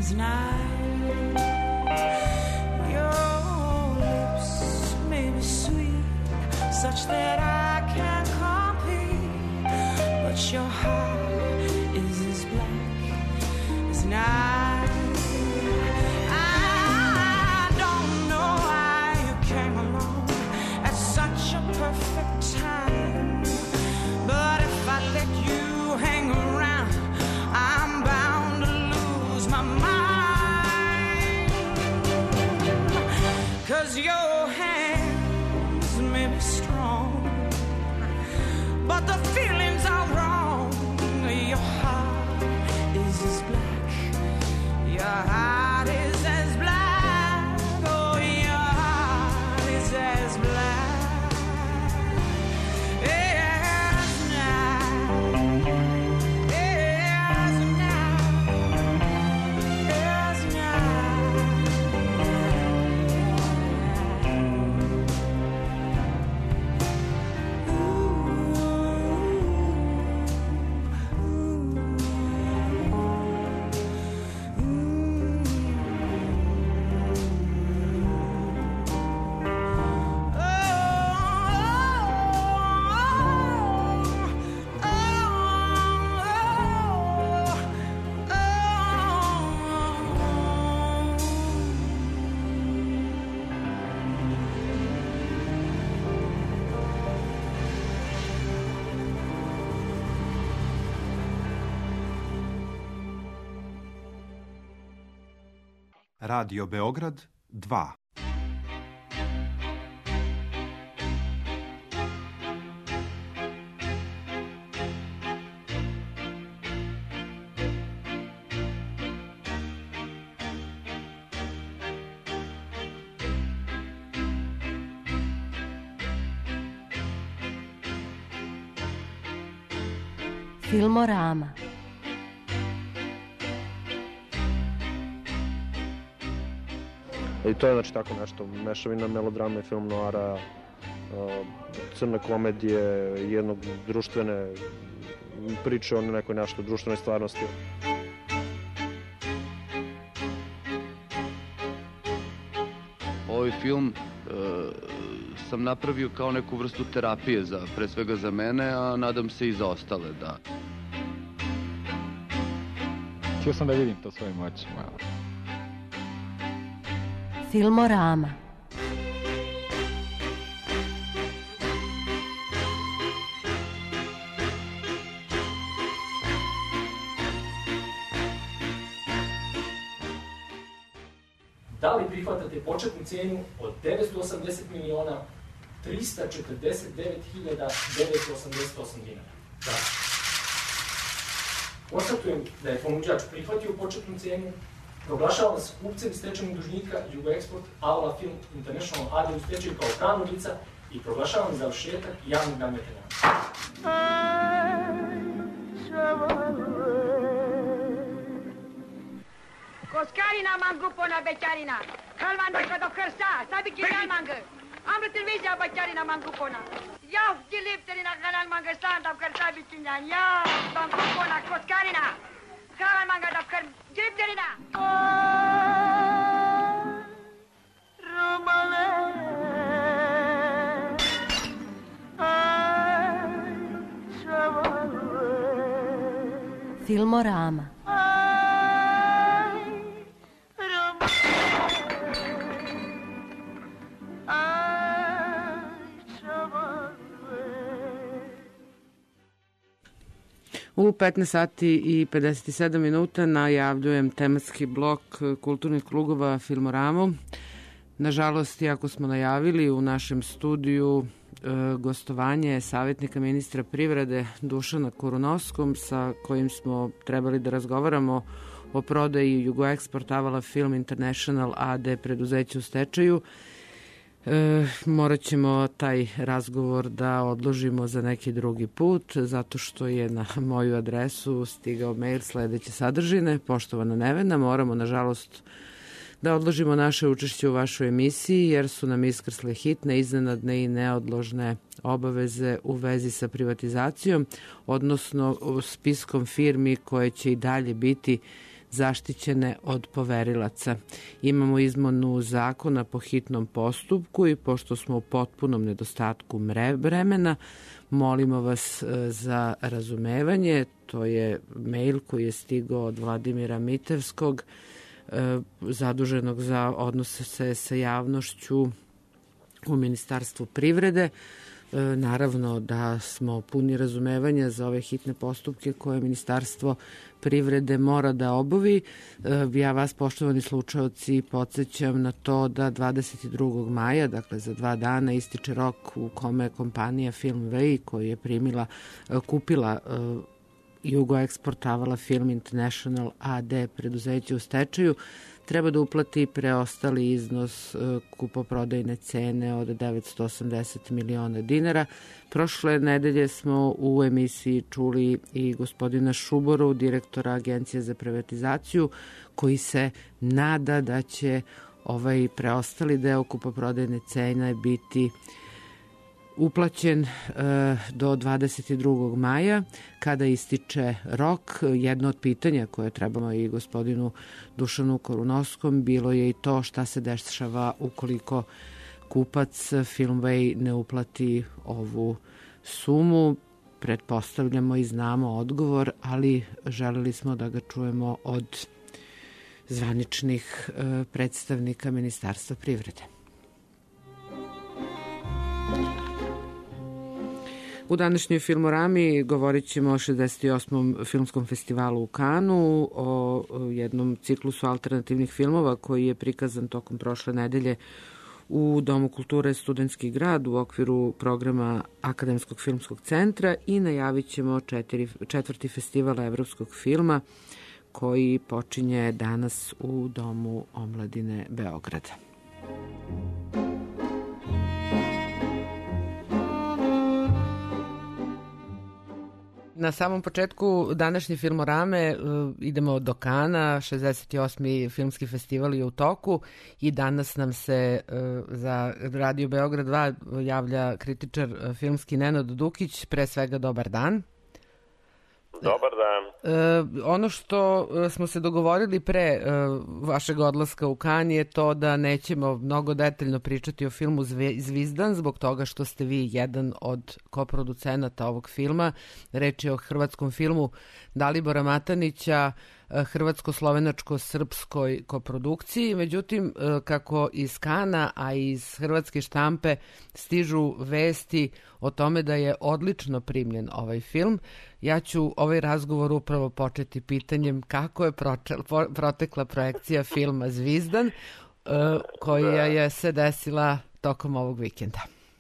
is night. Your lips may be sweet, such that I can't compete, but your heart is as black as night. I don't know why you came along at such a perfect time, but if I let you hang around, I'm bound to lose my mind. 'Cause your hands may be strong, but the feelings are wrong. Your heart is as black. Your heart is as black. Oh, your heart is as black as night. As night. As night. Radio Beograd dva. Filmorama. I to je znači tako nešto, mešavina melodrame, film noara, crne komedije, jednog društvene priče o nekoj nešto društvenoj stvarnosti. Ovaj film e, sam napravio kao neku vrstu terapije, za, pre svega za mene, a nadam se i za ostale, da. Htio sam da vidim to svojim očima. Filmorama. Da li prihvatate početnu cijenu od devetsto osamdeset miliona trista četrdeset devet hiljada devetsto osamdeset osam dinara? Da. Konstatujem da je ponuđač prihvatio početnu cijenu. Proglašava se kupcem stečajnog dužnika Jugoeksport Avala Film International A D u stečaju kao pravno lica i proglašavam završetak javnog nadmetanja. Koskarina mangupona becarina, kalman deko do krsa, sabi kinal mangă. Am televizia becarina mangupona. Ia dilipterina kanal mangă stand up krsa bicinyan. Ia mangupona koskarina. Kalman mangă do kr dilipterina. Rumale. Filmorama. U petnaest sati i pedeset sedam minuta najavljujem tematski blok kulturnih krugova Filmoramu. Nažalost, iako smo najavili u našem studiju e, gostovanje savjetnika ministra privrede Dušana Kurunovskom, sa kojim smo trebali da razgovaramo o prodaji Jugoeksport Avala Film International A D preduzeća u stečaju, E, morat ćemo taj razgovor da odložimo za neki drugi put, zato što je na moju adresu stigao mail sledeće sadržine. Poštovana Nevena, moramo nažalost da odložimo naše učešće u vašoj emisiji, jer su nam iskrsle hitne, iznenadne i neodložne obaveze u vezi sa privatizacijom, odnosno spiskom firmi koje će i dalje biti zaštićene od poverilaca. Imamo izmenu zakona po hitnom postupku i pošto smo u potpunom nedostatku vremena, molimo vas za razumevanje. To je mail koji je stigao od Vladimira Mitevskog, zaduženog za odnose sa javnošću u Ministarstvu privrede. Naravno da smo puni razumevanja za ove hitne postupke koje Ministarstvo privrede mora da obavi. Ja vas, poštovani slušaoci, podsjećam na to da dvadeset drugog maja, dakle za dva dana, ističe rok u kome kompanija Filmway, koju je primila, kupila Jugoeksport Avala Film International A D preduzeće u stečaju, treba da uplati preostali iznos kupoprodajne cene od devetsto osamdeset miliona dinara. Prošle nedelje smo u emisiji čuli i gospodina Šuboru, direktora Agencije za privatizaciju, koji se nada da će ovaj preostali deo kupoprodajne cene biti uplaćen e, do dvadeset drugog maja, kada ističe rok. Jedno od pitanja koje trebamo i gospodinu Dušanu Korunovskom bilo je i to šta se dešava ukoliko kupac Filmway ne uplati ovu sumu. Pretpostavljamo i znamo odgovor, ali želeli smo da ga čujemo od zvaničnih e, predstavnika Ministarstva privrede. U današnjoj Filmorami govorit ćemo o šezdeset osmom filmskom festivalu u Kanu, o jednom ciklusu alternativnih filmova koji je prikazan tokom prošle nedelje u Domu kulture Studentski grad u okviru programa Akademskog filmskog centra i najavit ćemo četiri, četvrti festival evropskog filma koji počinje danas u Domu omladine Beograda. Na samom početku današnje Filmorame idemo do Kana, šezdeset osmi filmski festival je u toku i danas nam se za Radio Beograd dva javlja kritičar filmski Nenad Dukić. Pre svega dobar dan. Dobar dan. E, ono što smo se dogovorili pre e, vašeg odlaska u Kan je to da nećemo mnogo detaljno pričati o filmu Zvizdan, zbog toga što ste vi jedan od koproducenata ovog filma. Reč je o hrvatskom filmu Dalibora Matanića, hrvatsko-slovenačko-srpskoj koprodukciji. Međutim, kako iz Kana, a iz hrvatske štampe stižu vesti o tome da je odlično primljen ovaj film, ja ću ovaj razgovor upravo početi pitanjem kako je protekla projekcija filma Zvizdan, koja je se desila tokom ovog vikenda.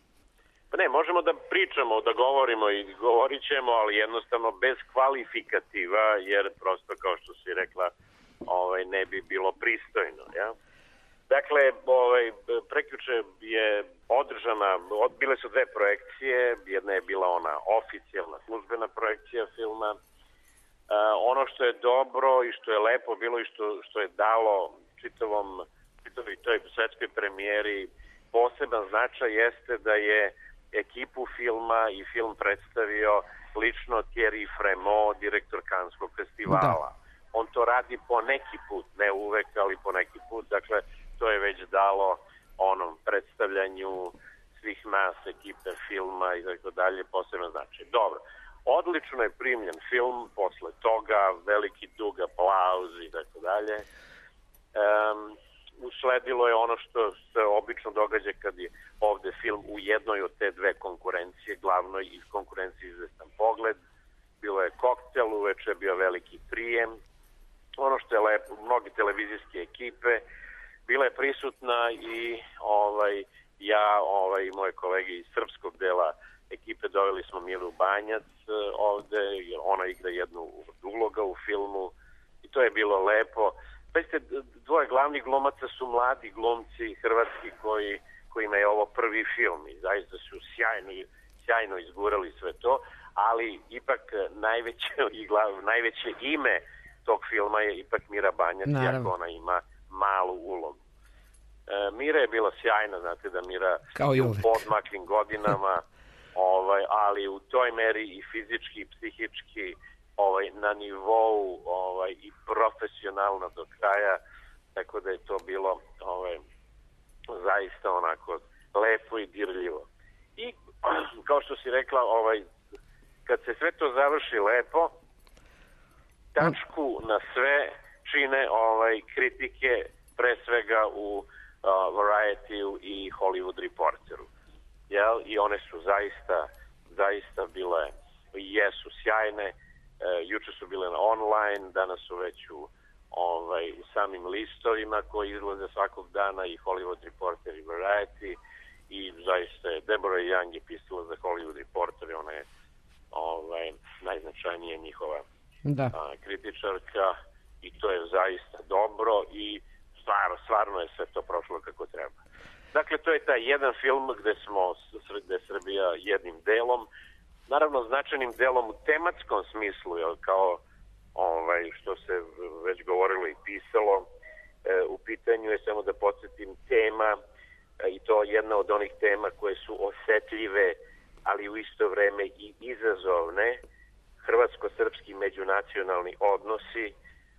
Pa ne, možemo da pričamo, da govorimo i govorit ćemo, ali jednostavno bez kvalifikativa, jer prosto, kao što si rekla, ovaj, ne bi bilo pristojno. Ja? Dakle, ovaj, prekjuče je održana, od, bile su dve projekcije, jedna je bila ona oficijalna službena projekcija filma. E, ono što je dobro i što je lepo bilo i što, što je dalo čitavom, čitavi toj svetskoj premijeri poseban značaj jeste da je ekipu filma i film predstavio lično Thierry Frémaux, direktor Kanskog festivala. Da. On to radi po neki put, ne uvek, ali po neki put. Dakle, to je već dalo onom predstavljanju svih nas, ekipe filma i tako dalje, posebno značaj. Dobro, odlično je primljen film, posle toga veliki dug aplauz i tako dalje. Um, usledilo je ono što se obično događa kad je ovde film u jednoj od te dve konkurencije, glavnoj i konkurenciji Izvestan pogled. Bilo je koktel, uveče je bio veliki prijem. Ono što je lepo, mnogi televizijske ekipe, bila je prisutna i ovaj, ja ovaj, i moje kolege iz srpskog dela ekipe doveli smo Milu Banjac ovde, jer ona igra jednu od uloga u filmu i to je bilo lepo. Pazite, dvoje glavnih glumaca su mladi glumci hrvatski koji, kojima je ovo prvi film i zaista su sjajno, sjajno izgurali sve to, ali ipak najveće, najveće ime tog filma je ipak Mira Banjac, iako ona ima malu ulogu. E, Mira je bila sjajna, znate da Mira je u podmaklim godinama, ovaj, ali u toj meri i fizički i psihički ovaj, na nivou ovaj, i profesionalno do kraja, tako da je to bilo ovaj, zaista onako lepo i dirljivo. I kao što si rekla, ovaj, kad se sve to završi lepo, tačku na sve čine ovaj, kritike pre svega u uh, Variety-u i Hollywood Reporteru. Jel? I one su zaista, zaista bile, jesu sjajne, e, juče su bile na online, danas su već u, ovaj, u samim listovima koji izlaze svakog dana i Hollywood Reporter i Variety i zaista je Deborah Young je pisala za Hollywood Reporter, ona je ovaj, najznačajnija njihova da. a, kritičarka i to je zaista dobro i stvarno, stvarno je sve to prošlo kako treba. Dakle, to je taj jedan film gde smo, gde Srbija jednim delom, naravno značajnim delom u tematskom smislu, jel, kao ovaj, što se već govorilo i pisalo, e, u pitanju je, samo da podsjetim, tema, e, i to jedna od onih tema koje su osetljive, ali u isto vreme i izazovne, hrvatsko-srpski međunacionalni odnosi,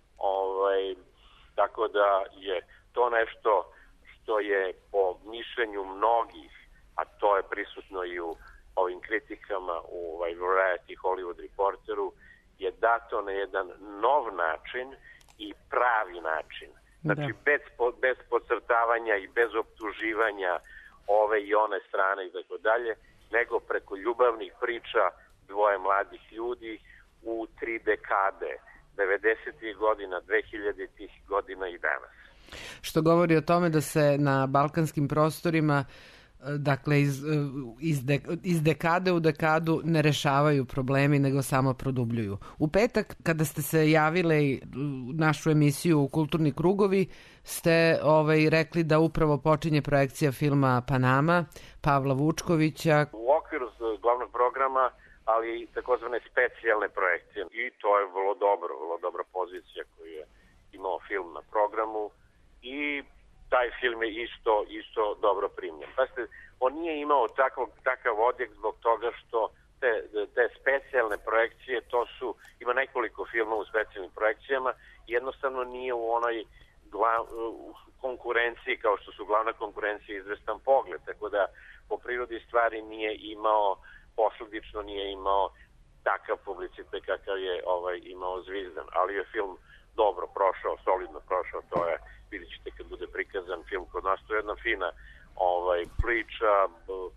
ovaj, tako da je to nešto što je po mišljenju mnogih, a to je prisutno i u ovim kritikama u ovaj, Variety Hollywood Reporteru, je dato na jedan nov način i pravi način. Znači, da. bez, bez podcrtavanja i bez optuživanja ove i one strane i tako dalje, nego preko ljubavnih priča dvoje mladih ljudi u tri dekade, devedesetih godina, dvehiljaditih godina i danas. Što govori o tome da se na balkanskim prostorima, dakle iz, iz, de, iz dekade u dekadu ne rešavaju problemi, nego samo produbljuju. U petak, kada ste se javili u našu emisiju Kulturni krugovi, ste ovaj, rekli da upravo počinje projekcija filma Panama, Pavla Vučkovića. U okviru glavnog programa, ali i takozvane specijalne projekcije. I to je vrlo dobro, vrlo dobra pozicija koju je imao film na programu. I taj film je isto, isto dobro primljen. Pazite, on nije imao takav, takav odjek zbog toga što te, te specijalne projekcije, to su, ima nekoliko filmova u specijalnim projekcijama, jednostavno nije u onoj glav, konkurenciji kao što su glavna konkurencija Izvestan pogled, tako da po prirodi stvari nije imao, posledično nije imao takav publicitet kakav je ovaj, imao Zvizdan, ali je film dobro prošao, solidno prošao, to je, vidjet ćete kad bude prikazan film kod nas, to je jedna fina ovaj, priča uh,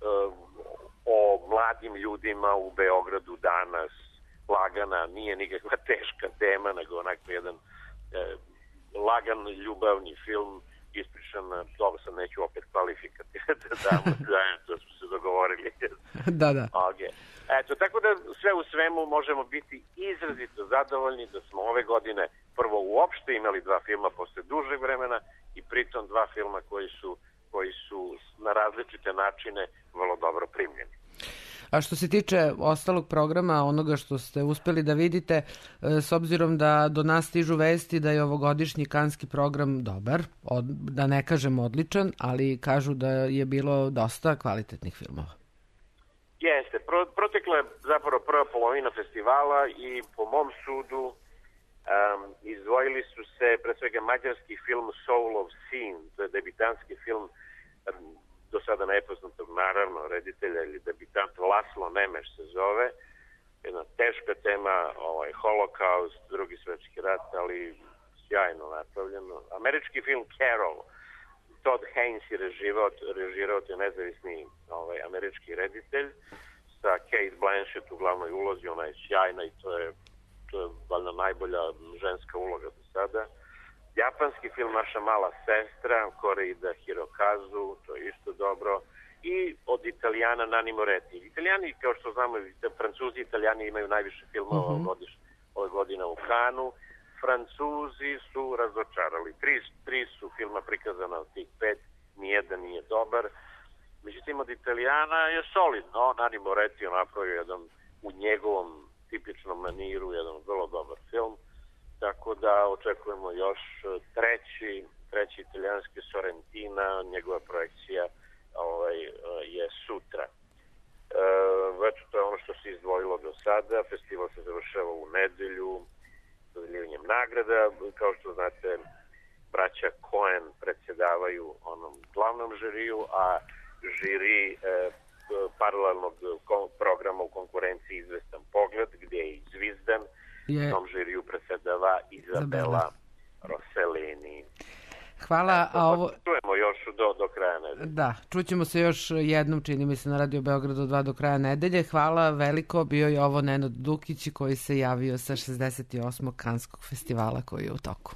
o mladim ljudima u Beogradu danas, lagana, nije nikakva teška tema, nego onako jedan eh, lagan ljubavni film, ispričan, dobro sam neću opet kvalifikati, da damo zajedno, to smo se dogovorili. Da, da. Okay. Eto, tako da sve u svemu možemo biti izrazito zadovoljni da smo ove godine prvo uopšte imali dva filma posle dužeg vremena i pritom dva filma koji su, koji su na različite načine vrlo dobro primljeni. A što se tiče ostalog programa, onoga što ste uspeli da vidite, s obzirom da do nas stižu vesti da je ovogodišnji kanski program dobar, od, da ne kažem odličan, ali kažu da je bilo dosta kvalitetnih filmova. Jeste, Pro, protekla je zapravo prva polovina festivala i po mom sudu um, izdvojili su se pre svega mađarski film Soul of Sin, to je debitanski film um, do sada nepoznatog, naravno, reditelja ili debitant Laslo Nemeš se zove. Jedna teška tema, ovaj, holokaust, drugi svetski rat, ali sjajno napravljeno. Američki film Carol, Todd Haynes je režirao, režirao to je nezavisni ovaj, američki reditelj sa Kate Blanchett u glavnoj ulozi, ona je sjajna i to je, to je valjda najbolja ženska uloga do sada. Japanski film Naša mala sestra, Koreida Hirokazu, to je isto dobro. I od Italijana Nanni Moretti. Italijani, kao što znamo, Francuzi i Italijani imaju najviše filmova mm-hmm. ove godine u Kanu. Francuzi su razočarali. Tri, tri su filma prikazana od tih pet, nijedan nije dobar. Međutim, od Italijana je solidno. Nanni Moretti je napravio jedan u njegovom tipičnom maniru, jedan vrlo dobar film. Tako da očekujemo još treći, treći italijanski Sorrentina, njegova projekcija ovaj, je sutra. E, već to je ono što se izdvojilo do sada, festival se završava u Cohen predsjedavaju onom glavnom žiriju, a žiri e, paralelnog programa u konkurenciji Izvestan pogled, gdje je Zvizdan, je... tom žiriju predsjedava Izabela Rossellini. Hvala, a ovo... Čujemo još do, do kraja nedelje. Da, čućemo se još jednom, čini mi se, na Radio Beogradu dva do kraja nedelje. Hvala veliko, bio je ovo Nenad Dukić koji se javio sa šezdeset osmog Kanskog festivala koji je u toku.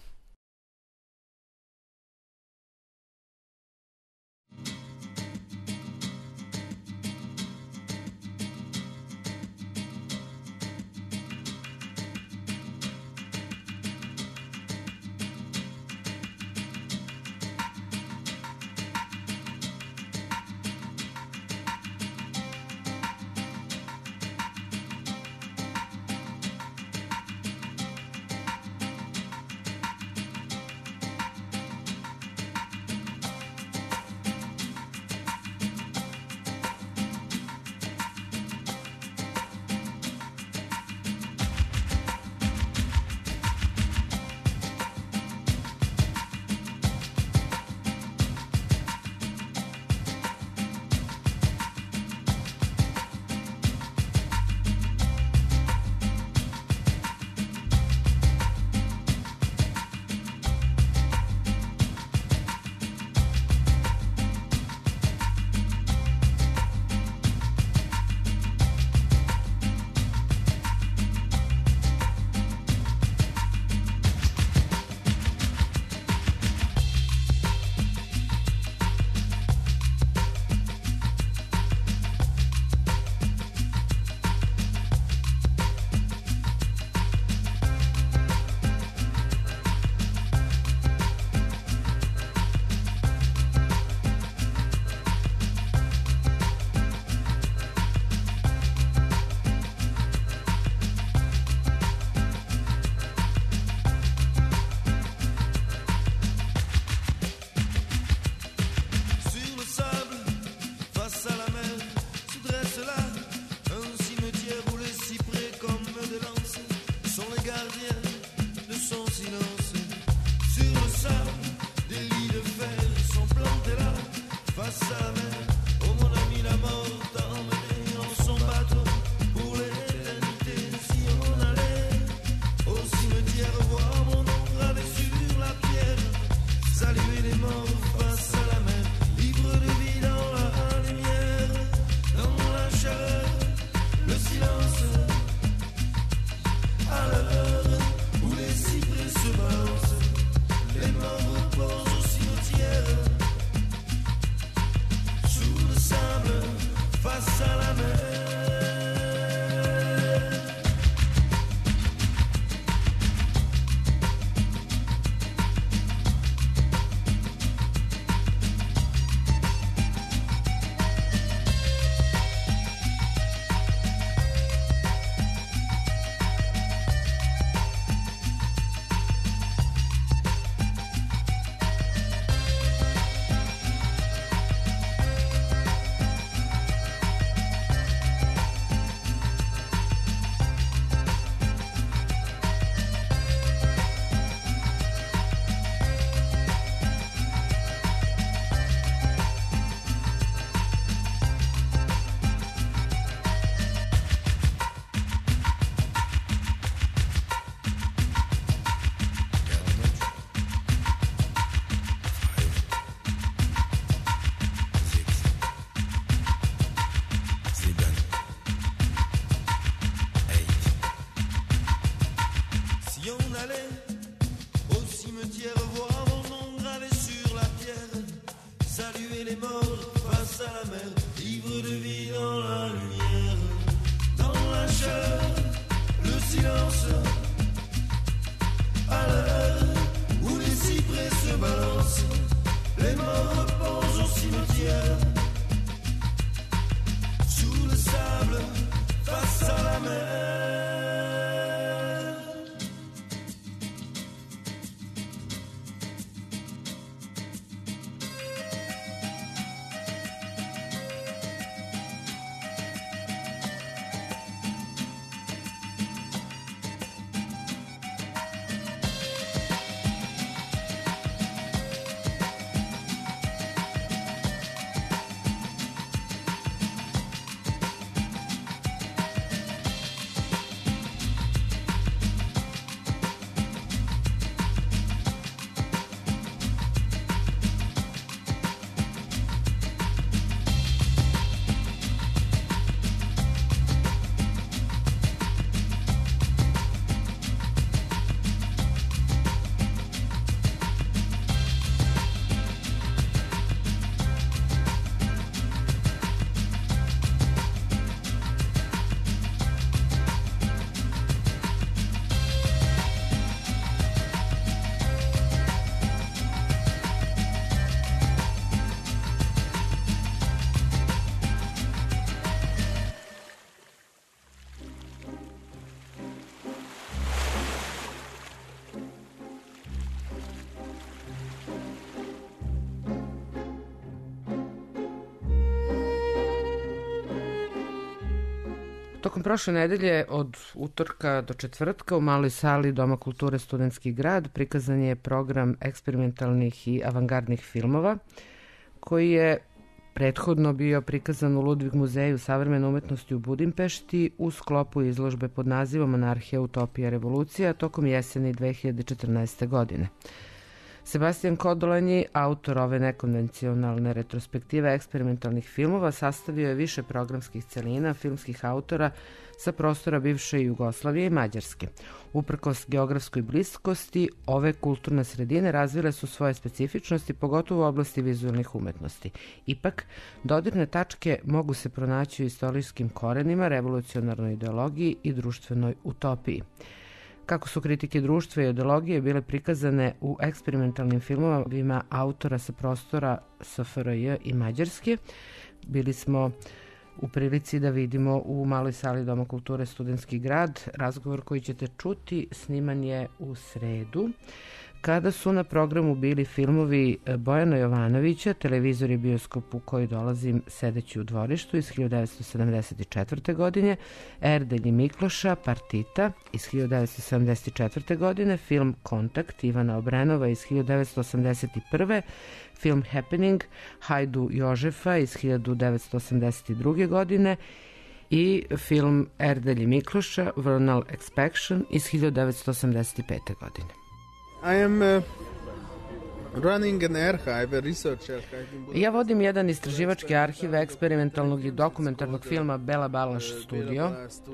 Tokom prošle nedelje od utorka do četvrtka u maloj sali Doma kulture Studentski grad prikazan je program eksperimentalnih i avangardnih filmova koji je prethodno bio prikazan u Ludvig muzeju savremene umetnosti u Budimpešti u sklopu izložbe pod nazivom Anarhija, utopija, revolucija tokom jeseni dve hiljade četrnaeste. godine. Sebastian Kodolanji, autor ove nekonvencionalne retrospektive eksperimentalnih filmova, sastavio je više programskih celina filmskih autora sa prostora bivše Jugoslavije i Mađarske. Uprkos geografskoj bliskosti, ove kulturne sredine razvile su svoje specifičnosti, pogotovo u oblasti vizualnih umetnosti. Ipak, dodirne tačke mogu se pronaći u istorijskim korenima, revolucionarnoj ideologiji i društvenoj utopiji. Kako su kritike društva i ideologije bile prikazane u eksperimentalnim filmovima autora sa prostora S F R J i Mađarske, bili smo u prilici da vidimo u maloj sali Doma kulture Studentski grad. Razgovor koji ćete čuti sniman je u sredu, kada su na programu bili filmovi Bojana Jovanovića, Televizor i bioskop u koji dolazim sedeći u dvorištu iz hiljadu devetsto sedamdeset četvrte. godine, Erdelj i Mikloša, Partita iz hiljadu devetsto sedamdeset četvrte. godine, film Kontakt Ivana Obrenova iz hiljadu devetsto osamdeset prve. film Happening Hajdu Jožefa iz hiljadu devetsto osamdeset druge. godine i film Erdelj i Mikloša Vernal Expection iz hiljadu devetsto osamdeset pete. godine. I am uh, running an archive, a research archive. Ja vodim jedan istraživački arhiv eksperimentalnog i dokumentarnog filma Bela Balaš studio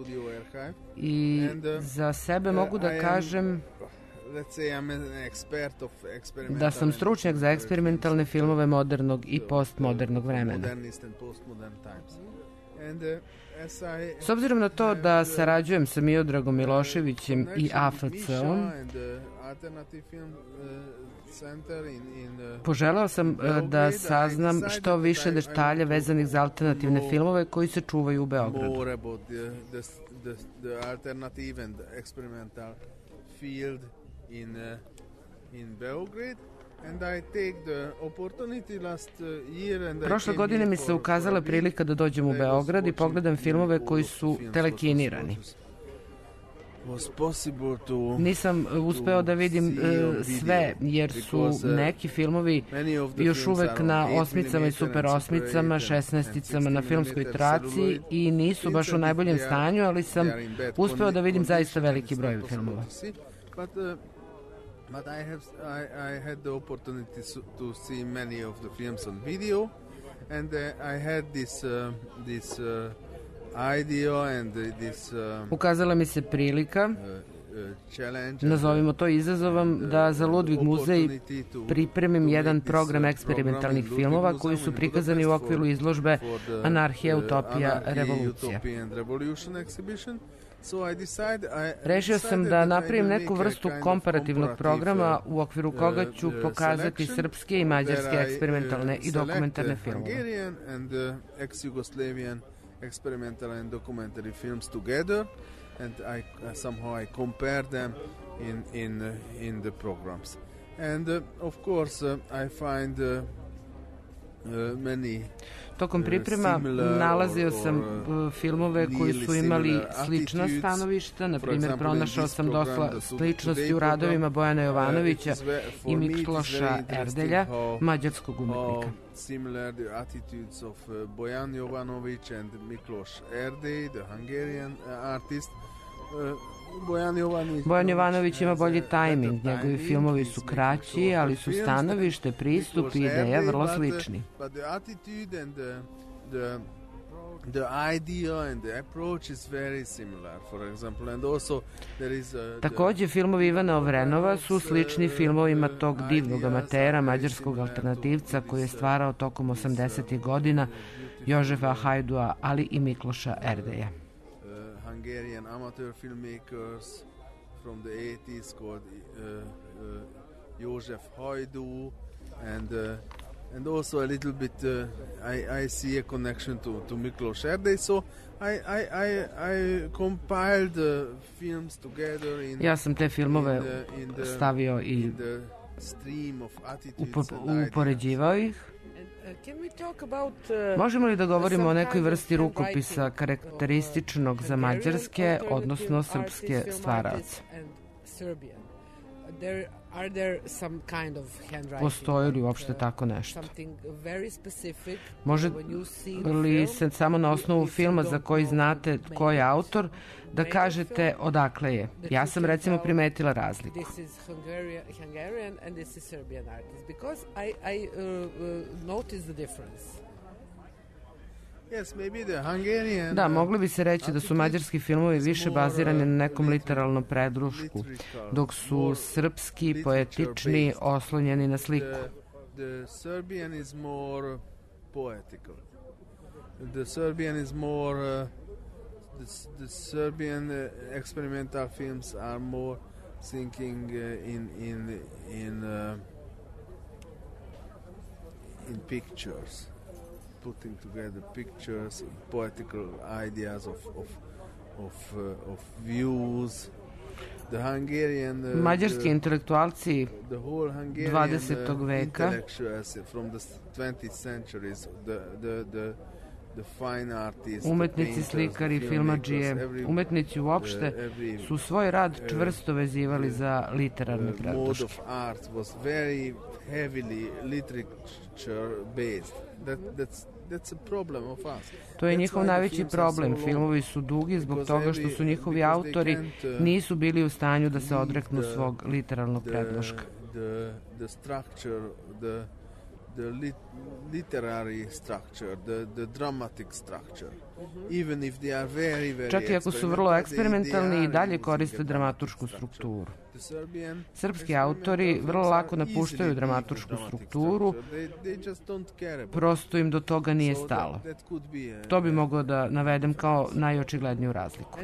i za sebe mogu da kažem da sam stručnjak za eksperimentalne filmove modernog i postmodernog vremena. S obzirom na to da sarađujem sa Miodragom Miloševićem i A F C-om, poželeo sam da saznam što više detalja vezanih za alternativne filmove koji se čuvaju u Beogradu. Prošle godine mi se ukazala prilika da dođem u Beograd i pogledam filmove koji su telekinirani. Nisam uspeo da vidim sve, jer su neki filmovi još uvek na osmicama i super osmicama, šesnaesticama na filmskoj traci i nisu baš u najboljem stanju, ali sam uspeo da vidim zaista veliki broj filmova. But I have I, I had the opportunity to see many of the films on video, and uh, I had this uh, this uh, idea and this. Uh, Ukazala mi se prilika, nazovimo to izazovom, da za Ludvig muzej pripremim jedan program eksperimentalnih filmova koji su prikazani u okviru izložbe Anarhija, utopija, revolucija. Rešio sam da napravim neku vrstu komparativnog programa u okviru koga ću pokazati srpske i mađarske eksperimentalne i dokumentarne filmove. And I uh, somehow I compare them in in uh, in the programs, and uh, of course uh, I find uh, uh, many. Tokom priprema nalazio sam filmove koji su imali slična stanovišta, na primjer pronašao sam dosta sličnosti u radovima Bojana Jovanovića i Mikloša Erdelja, mađarskog umetnika. Similar the attitudes of Bojan Jovanović and Miklos Erdej, the Hungarian artist. Bojan Jovanović ima bolji tajming, njegovi filmovi su kraći, ali su stanovište, pristup i ideja vrlo slični. Takođe, filmovi Ivana Obrenova su slični filmovima tog divnog amatera, mađarskog alternativca koji je stvarao tokom osamdesetih godina Jožefa Hajdua, ali i Mikloša Erdeja. Hungarian amateur filmmakers from the eighties called uh, uh, Josef Hajdu, and uh, and also a little bit uh, I I see a connection to to Miklos Erdej, so I I I I compiled the films together in. Ja sam te filmove stavio i upoređivao ih. Možemo li da govorimo o nekoj vrsti rukopisa karakterističnog za mađarske, odnosno srpske stvaraoce? Postoji li uopšte tako nešto? Može li se samo na osnovu filma za koji znate ko je autor da kažete odakle je? Ja sam recimo primetila razliku. Da, mogli bi se reći da su mađarski filmovi više bazirani na nekom literalnom predrušku, dok su srpski poetični oslonjeni na sliku. The Serbian is more poetical. The Serbian is more uh, the, the Serbian uh, experimental films are more thinking uh, in in in uh, in pictures, putting together pictures, poetical ideas of of of, uh, of views. The Hungarian, uh, mađarski intelektualci the whole Hungarian, dvadesetog uh, veka intellectuals from the twentieth centuries, the the the the fine artists, umetnici, slikari, filmadžije, umetnici uopšte su svoj rad čvrsto vezivali za literarne predloške. Mode of art was very heavily literature based. That, that's That's a problem of us. To je njihov najveći problem. Filmovi su dugi zbog toga što su njihovi autori nisu bili u stanju da se odreknu svog literarnog predloška. The, the structure, the, the lit, literary structure, the, the dramatic structure. Even if they are very, very Čak i ako su vrlo eksperimentalni i dalje koriste dramaturšku strukturu. Srpski autori vrlo lako napuštaju dramaturšku strukturu, prosto im do toga nije stalo. To bi moglo da navedem kao najočigledniju razliku.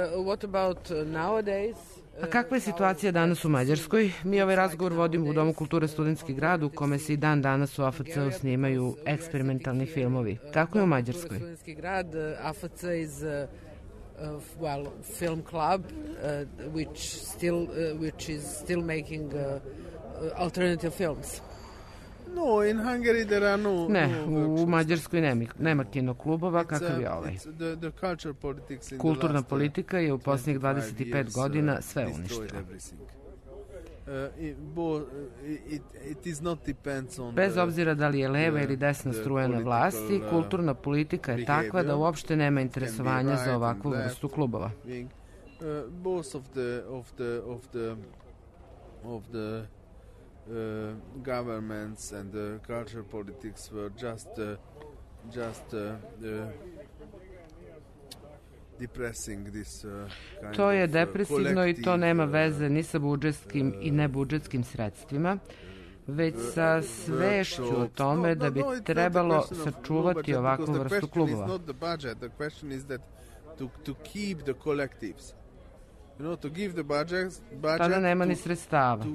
A kakva je situacija danas u Mađarskoj? Mi ovaj razgovor vodimo u Domu kulture Studentski grad, u kome se i dan danas u A F C-u snimaju eksperimentalni filmovi. Kako je u Mađarskoj? Studentski grad, A F C is Uh, well, film club uh, which still uh, which is still making uh, uh, alternative films. No, in Hungary there are no. Ne, no u Mađarskoj nema, nema kinoklubova kakav je ovaj. The, the culture politics in Kulturna the politika je u posljednjih dvadeset pet godina sve uništila. Bez obzira da li je leva ili desna struja na vlasti, kulturna politika je takva da uopšte nema interesovanja za ovakvu vrstu klubova. Both of the of the of the of the governments and the culture politics were just just To je depresivno i to nema veze ni sa budžetskim i nebudžetskim sredstvima, već sa svešću o tome da bi trebalo sačuvati ovakvu vrstu klubova. Tada nema ni sredstava.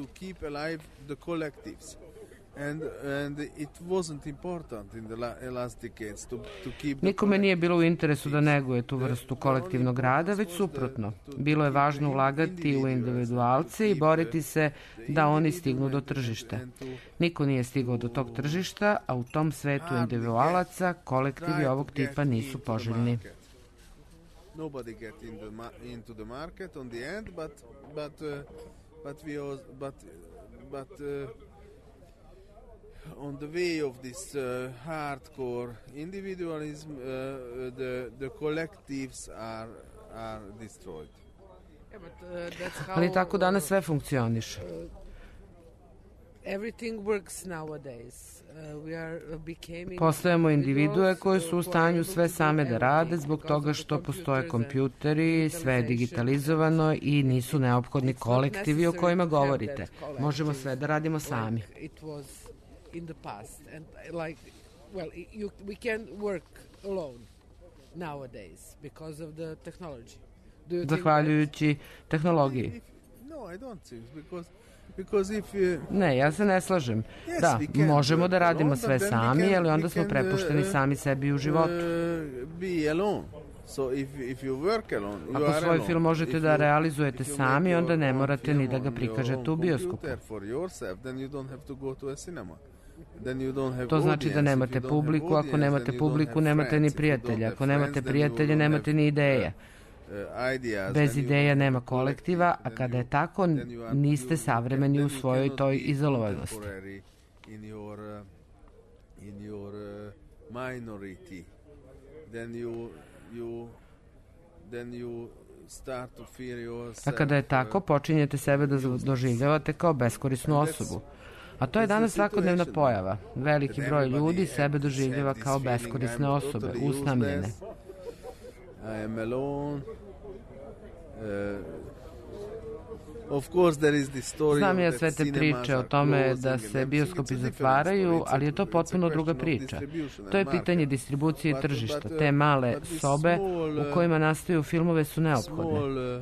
And, and it wasn't important in the last decades to, to keep Nikome nije bilo u interesu da neguje tu vrstu kolektivnog rada, već suprotno. Bilo je važno ulagati u individualce i boriti se da oni stignu do tržišta. Niko nije stigao do tog tržišta, a u tom svetu individualaca kolektivi ovog tipa nisu poželjni. Nobody get in the, into the market on the end, but but uh, but we also, but but uh, on the way of this uh, hardcore individualism, uh, the the collectives are are destroyed. Yeah, but, uh, that's how, Ali tako danas sve funkcioniše. Uh, everything works nowadays. Uh, we are becoming Postajemo individue koje su u stanju sve same da rade zbog toga što postoje kompjuteri, sve je digitalizovano i nisu neophodni kolektivi o kojima govorite. Možemo sve da radimo sami. In the past, and like, well, you, we can work alone nowadays because of the technology. Do you Zahvaljujući tehnologiji. No, I don't think because because if you... Ne, ja se ne slažem. Yes, da, možemo da radimo alone, sve sami, can, ali onda smo can, prepušteni uh, sami sebi u životu. Uh, be alone. So if, if you work alone, you Ako are svoj alone. film možete If da you- realizujete if you sami, make onda your ne own morate film ni da ga on your prikažete own u bioskopu. computer for yourself, then you don't have to go to a cinema. Then you don't have To znači da audience. nemate If you don't have publiku, ako audience, nemate then you don't publiku, have nemate ni friends. If you don't prijatelja. have Ako nemate friends, then you prijatelje, don't nemate have, ni ideja. uh, ideas, Bez then you ideja don't nema have kolektiva, a kada je tako, then you are- niste you- savremeni then u you svojoj cannot toj be izolovanosti. contemporary in your, uh, in your uh, minority. Then you, you, then you start to fear yourself. A kada je tako, uh, počinjete sebe da doživljavate kao beskorisnu osobu. A to je danas svakodnevna pojava. Veliki broj ljudi sebe doživljava kao beskorisne osobe, usamljene. I am alone. Uh, of course there is this story Znam of ja that sve te cinemas priče o are tome closing da and se everything. bioskopi It's a different zatvaraju, story. It's a- ali je to it's a potpuno druga question of priča. distribution To je and pitanje market. distribucije i But- tržišta. but, uh, Te male but these sobe small, uh, u kojima nastaju filmove su neophodne. Small uh,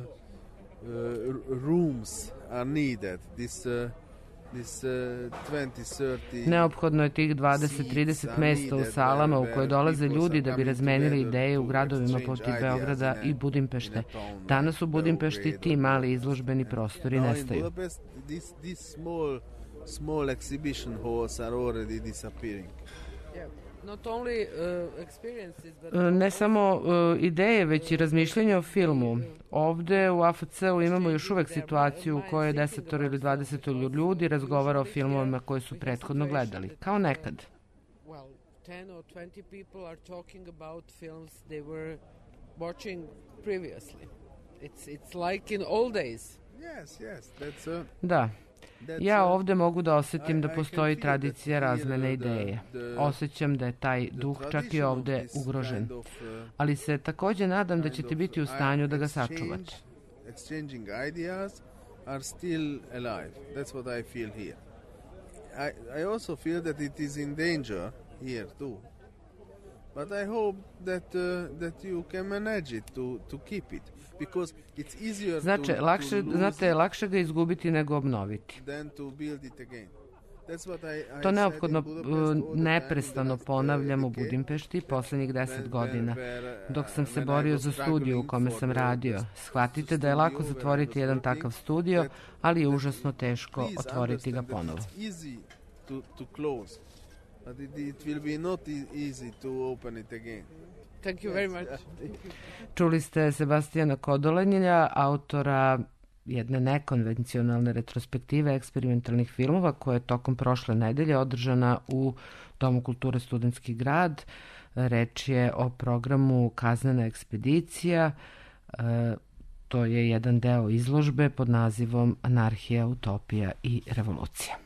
uh, rooms are needed. This uh, this uh, twenty thirty Neophodno je tih dvadeset trideset mesta u salama u koje dolaze ljudi da bi razmenili ideje u gradovima poput Beograda i Budimpešte. Danas u Budimpešti ti mali izložbeni prostori Now in nestaju. Budapest, these these small small exhibition halls are already disappearing. Not only uh, experiences, but E, Ne samo e, ideje, već i razmišljanje o filmu. Ovde u A F C-u imamo još uvek situaciju u kojoj desetoro ili dvadesetoro ljudi razgovara o filmovima koje su prethodno gledali, kao nekad. well, ten or twenty people are talking about films they were watching previously. It's it's like in old days. Yes, yes, that's uh, Da, that's, ja uh, ovde mogu da osetim I- da I can postoji feel tradicija that here, razmene the- ideje. the- Osjećam da je taj the duh čak i tradition of ovde this ugrožen. kind of, uh, Ali se takođe nadam da kind ćete of, biti u uh, stanju da ga exchange- sačuvate. Exchanging ideas are still alive. That's what I feel here. I, I also feel that it is in danger here too. But I hope that uh, that you can manage it to, to keep it because it's easier Znači, to, lakše, to lose znate, lakše ga izgubiti nego obnoviti. it than to build it again. That's what I, I To said neophodno in Budapest e, all the time in the neprestano last, uh, ponavljam u decade. Budimpešti poslednjih deset When- godina, where, uh, dok sam se when I borio was za studiju u struggling kome for sam the- radio. the Shvatite da je lako studio where I zatvoriti was jedan working, takav studio, that- ali je that užasno teško please otvoriti ga understand that ponovo. it's easy to, to close, but it, it will be not e- easy to open it again. Thank you very much. Čuli ste Sebastijana Kodolanjilja, autora jedne nekonvencionalne retrospektive eksperimentalnih filmova koja je tokom prošle nedelje održana u Domu kulture Studentski grad. Reč je o programu Kaznena ekspedicija. E, to je jedan deo izložbe pod nazivom Anarhija, utopija i revolucija.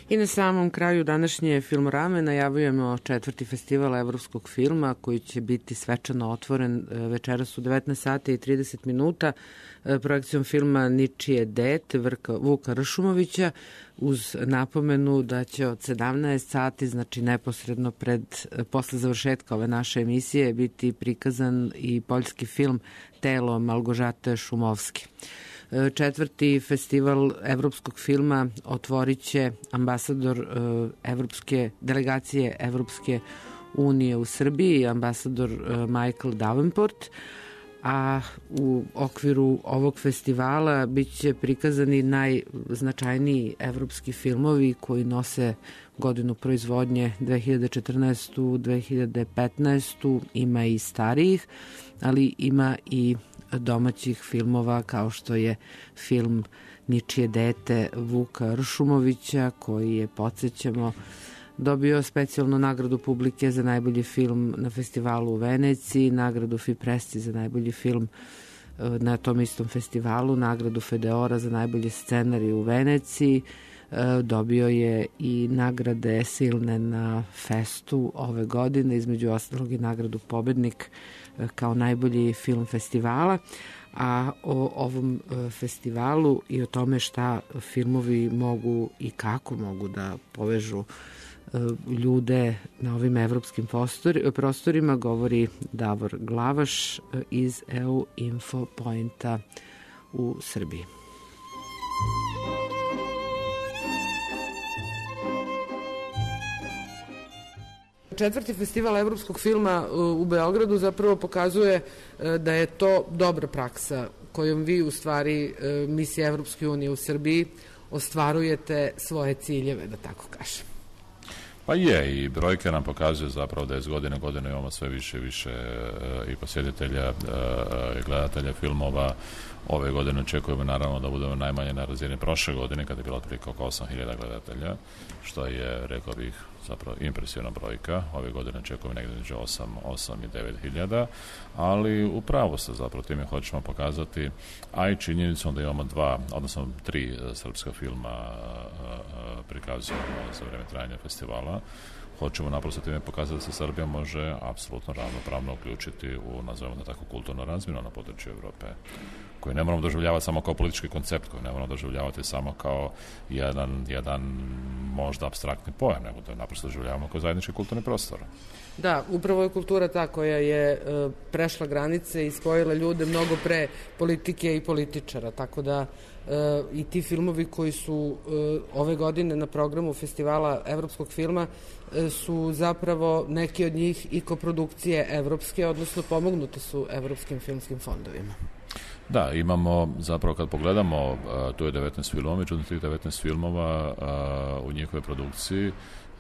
I na samom kraju današnje Filmorame najavujemo četvrti festival evropskog filma koji će biti svečano otvoren večeras u devetnaest sati i trideset minuta projekcijom filma Ničije dete Vrka, Vuka Ršumovića uz napomenu da će od sedamnaest sati, znači neposredno pred, posle završetka ove naše emisije, biti prikazan i poljski film Telo Malgožate Šumovski. Četvrti festival evropskog filma otvorit će ambasador evropske delegacije Evropske unije u Srbiji, ambasador Michael Davenport, a u okviru ovog festivala bit će prikazani najznačajniji evropski filmovi koji nose godinu proizvodnje dve hiljade četrnaestu dve hiljade petnaestu, ima i starijih, ali ima i domaćih filmova kao što je film Ničije dete Vuka Ršumovića koji je, podsjećamo, dobio specijalnu nagradu publike za najbolji film na festivalu u Veneciji, nagradu Fipresti za najbolji film na tom istom festivalu, nagradu Fedeora za najbolji scenarij u Veneciji, dobio je i nagrade silne na Festu ove godine, između ostalog i nagradu Pobednik kao najbolji film festivala. A o ovom festivalu i o tome šta filmovi mogu i kako mogu da povežu ljude na ovim evropskim prostorima govori Davor Glavaš iz E U Info Pointa u Srbiji. Četvrti festival evropskog filma u Beogradu zapravo pokazuje da je to dobra praksa kojom vi u stvari misije Evropske unije u Srbiji ostvarujete svoje ciljeve, da tako kažem. Pa je, i brojke nam pokazuju zapravo da iz godine u godinu imamo sve više i više i posjetitelja i gledatelja filmova. Ove godine očekujemo naravno da budemo najmanje na razini prošle godine kada je bilo otprilike oko osam hiljada gledatelja, što je, rekao bih, zapravo impresivna brojka. Ove godine očekujemo negdje među osam i devet hiljada, ali upravo se zapravo time hoćemo pokazati, a i činjenicom da imamo dva, odnosno tri srpska filma prikazujemo za vreme trajanja festivala. Hoćemo naprosto time pokazati da se Srbija može apsolutno ravnopravno uključiti u, nazovemo da tako, kulturno razmjenu na području Evrope, koji ne moramo doživljavati samo kao politički koncept, koji ne moramo doživljavati samo kao jedan, jedan možda apstraktni pojam, nego da naprosto doživljavamo kao zajednički kulturni prostor. Da, upravo je kultura ta koja je e, prešla granice i spojila ljude mnogo pre politike i političara, tako da e, i ti filmovi koji su e, ove godine na programu festivala evropskog filma e, su zapravo neki od njih i koprodukcije evropske, odnosno pomognute su evropskim filmskim fondovima. Da, imamo zapravo kad pogledamo, tu je devetnaest filmova, međutim tih devetnaest filmova u njihovoj produkciji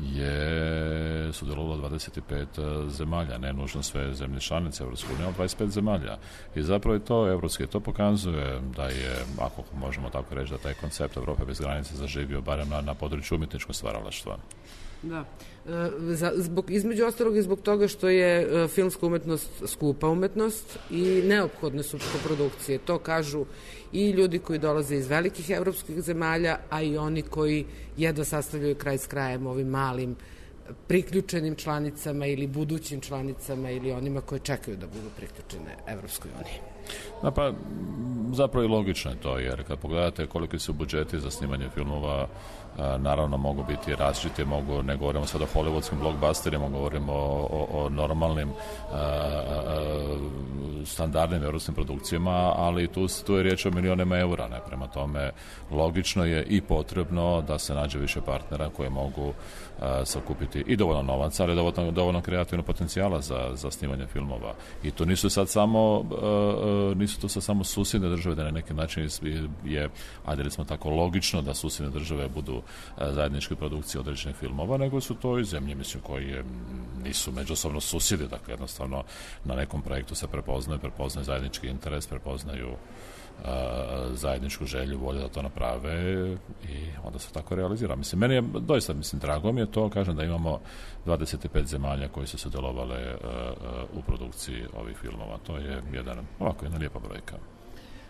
je sudjelovalo dvadeset pet zemalja, ne nužno sve zemlje članice Evropske unije, ali dvadeset pet zemalja. I zapravo je to evropski, to pokazuje da je, ako možemo tako reći, da taj koncept Evrope bez granice zaživio barem na, na području umjetničkog stvaralaštva. Da. E, zbog, između ostalog i zbog toga što je e, filmska umetnost skupa umetnost i neophodne su koprodukcije. To kažu i ljudi koji dolaze iz velikih evropskih zemalja, a i oni koji jedva sastavljaju kraj s krajem ovim malim priključenim članicama ili budućim članicama ili onima koji čekaju da budu priključene Evropskoj uniji. Da, pa zapravo i logično je to, jer kad pogledate koliki su budžeti za snimanje filmova, a, naravno mogu biti različiti, mogu, ne govorimo sad o hollywoodskim blockbusterima, govorimo o, o, o normalnim a, a, standardnim evropskim produkcijama, ali tu, tu je riječ o milionima eura, ne? Prema tome logično je i potrebno da se nađe više partnera koji mogu a, sakupiti i dovoljno novaca, ali dovoljno, dovoljno kreativnog potencijala za, za snimanje filmova. I to nisu sad samo a, nisu to sad samo susjedne države, da na neki način je, ajde li smo tako, logično da susjedne države budu zajedničke produkcije određenih filmova, nego su to i zemlje, mislim, koje nisu međusobno susjedi, dakle jednostavno na nekom projektu se prepoznaju, prepoznaju zajednički interes, prepoznaju a, zajedničku želju, volju da to naprave i onda se tako realizira. Mislim, meni je doista, mislim, drago mi je to, kažem da imamo dvadeset pet zemalja koji su sudjelovale a, a, u produkciji ovih filmova. To je jedan, ovako, jedna lijepa brojka.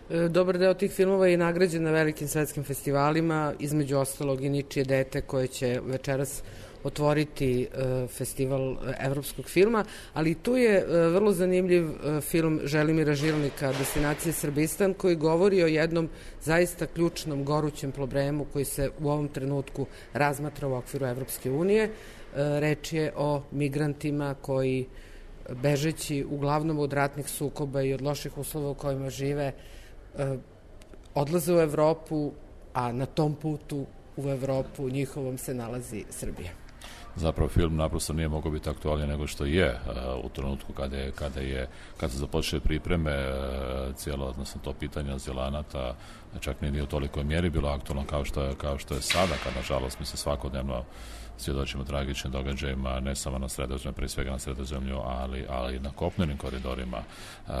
Dobar deo tih filmova je nagrađen na velikim svetskim festivalima, između ostalog i Ničije dete koje će večeras otvoriti festival evropskog filma, ali tu je vrlo zanimljiv film Želimira Žilnika, Destinacija Srbistan, koji govori o jednom zaista ključnom gorućem problemu koji se u ovom trenutku razmatra u okviru Evropske unije. Reč je o migrantima koji, bežeći uglavnom od ratnih sukoba i od loših uslova u kojima žive, odlaze u Evropu, a na tom putu u Evropu njihovom se nalazi Srbija. Zapravo film naprosto nije mogao biti aktualnije nego što je uh, u trenutku kada je, kada je kada se započele pripreme uh, cijelo, odnosno to pitanje azilanata čak nije u tolikoj mjeri bilo aktualno kao što je, kao što je sada, kad nažalost mi se svakodnevno svjedočimo tragičnim događajima, ne samo na Sredozemlju, prije svega na Sredozemlju, ali, ali i na kopnenim koridorima. E,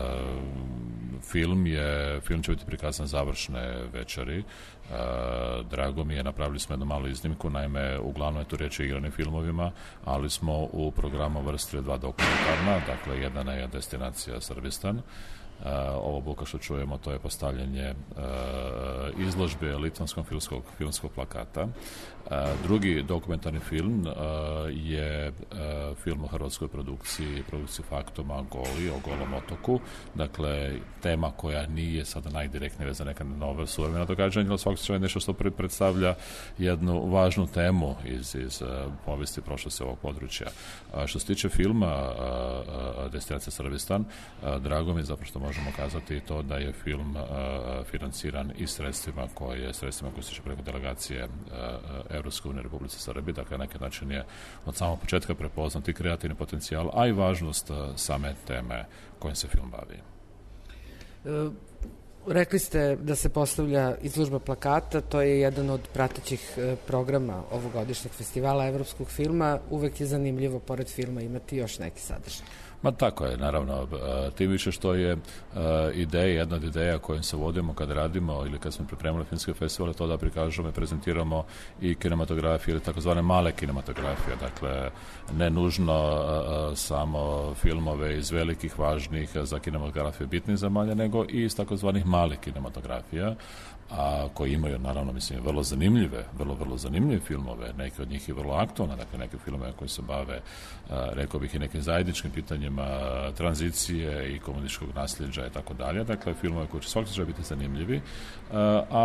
film je, film će biti prikazan završne večeri. E, drago mi je, napravili smo jednu malu iznimku, naime, uglavnom je tu riječ o igranim filmovima, ali smo u programu vrstili dva dokumentarna, dakle, jedna je Destinacija Srbistan. Uh, ovo buka što čujemo, to je postavljanje uh, izložbe litvanskog filmskog, filmskog plakata. Uh, drugi dokumentarni film uh, je uh, film o hrvatskoj produkciji, produkciji Faktuma Goli, o Golom otoku. Dakle, tema koja nije sada najdirektnije za neka nove suvremena događanja, ali svakako je nešto što predstavlja jednu važnu temu iz, iz uh, povijesti prošlosti ovog područja. Uh, što se tiče filma uh, Destinacija Srbistan, uh, drago mi je zapravo što možemo kazati to da je film uh, financiran i sredstvima koje, sredstvima koje se tiče preko delegacije uh, Evropske unije Republike Srbije, dakle na neki način je od samog početka prepoznati kreativni potencijal, a i važnost uh, same teme kojim se film bavi. Uh, rekli ste da se postavlja izložba plakata, to je jedan od pratećih uh, programa ovogodišnjeg festivala evropskog filma. Uvek je zanimljivo, pored filma, imati još neki sadržaj. Ma tako je, naravno, tim više što je uh, ideja, jedna od ideja kojom se vodimo kad radimo ili kad smo pripremili filmske festivale, to da prikažemo i prezentiramo i kinematografije ili takozvane male kinematografije, dakle ne nužno uh, samo filmove iz velikih, važnih za kinematografije bitnih zemalja, nego i iz takozvanih malih kinematografija, a koji imaju, naravno, mislim, vrlo zanimljive, vrlo, vrlo zanimljive filmove, neki od njih i vrlo aktualne, dakle, neke filmove koji se bave, a, rekao bih, i nekim zajedničkim pitanjima tranzicije i komunističkog nasljeđa i tako dalje, dakle, filmove koji će svakako biti zanimljivi, a, a,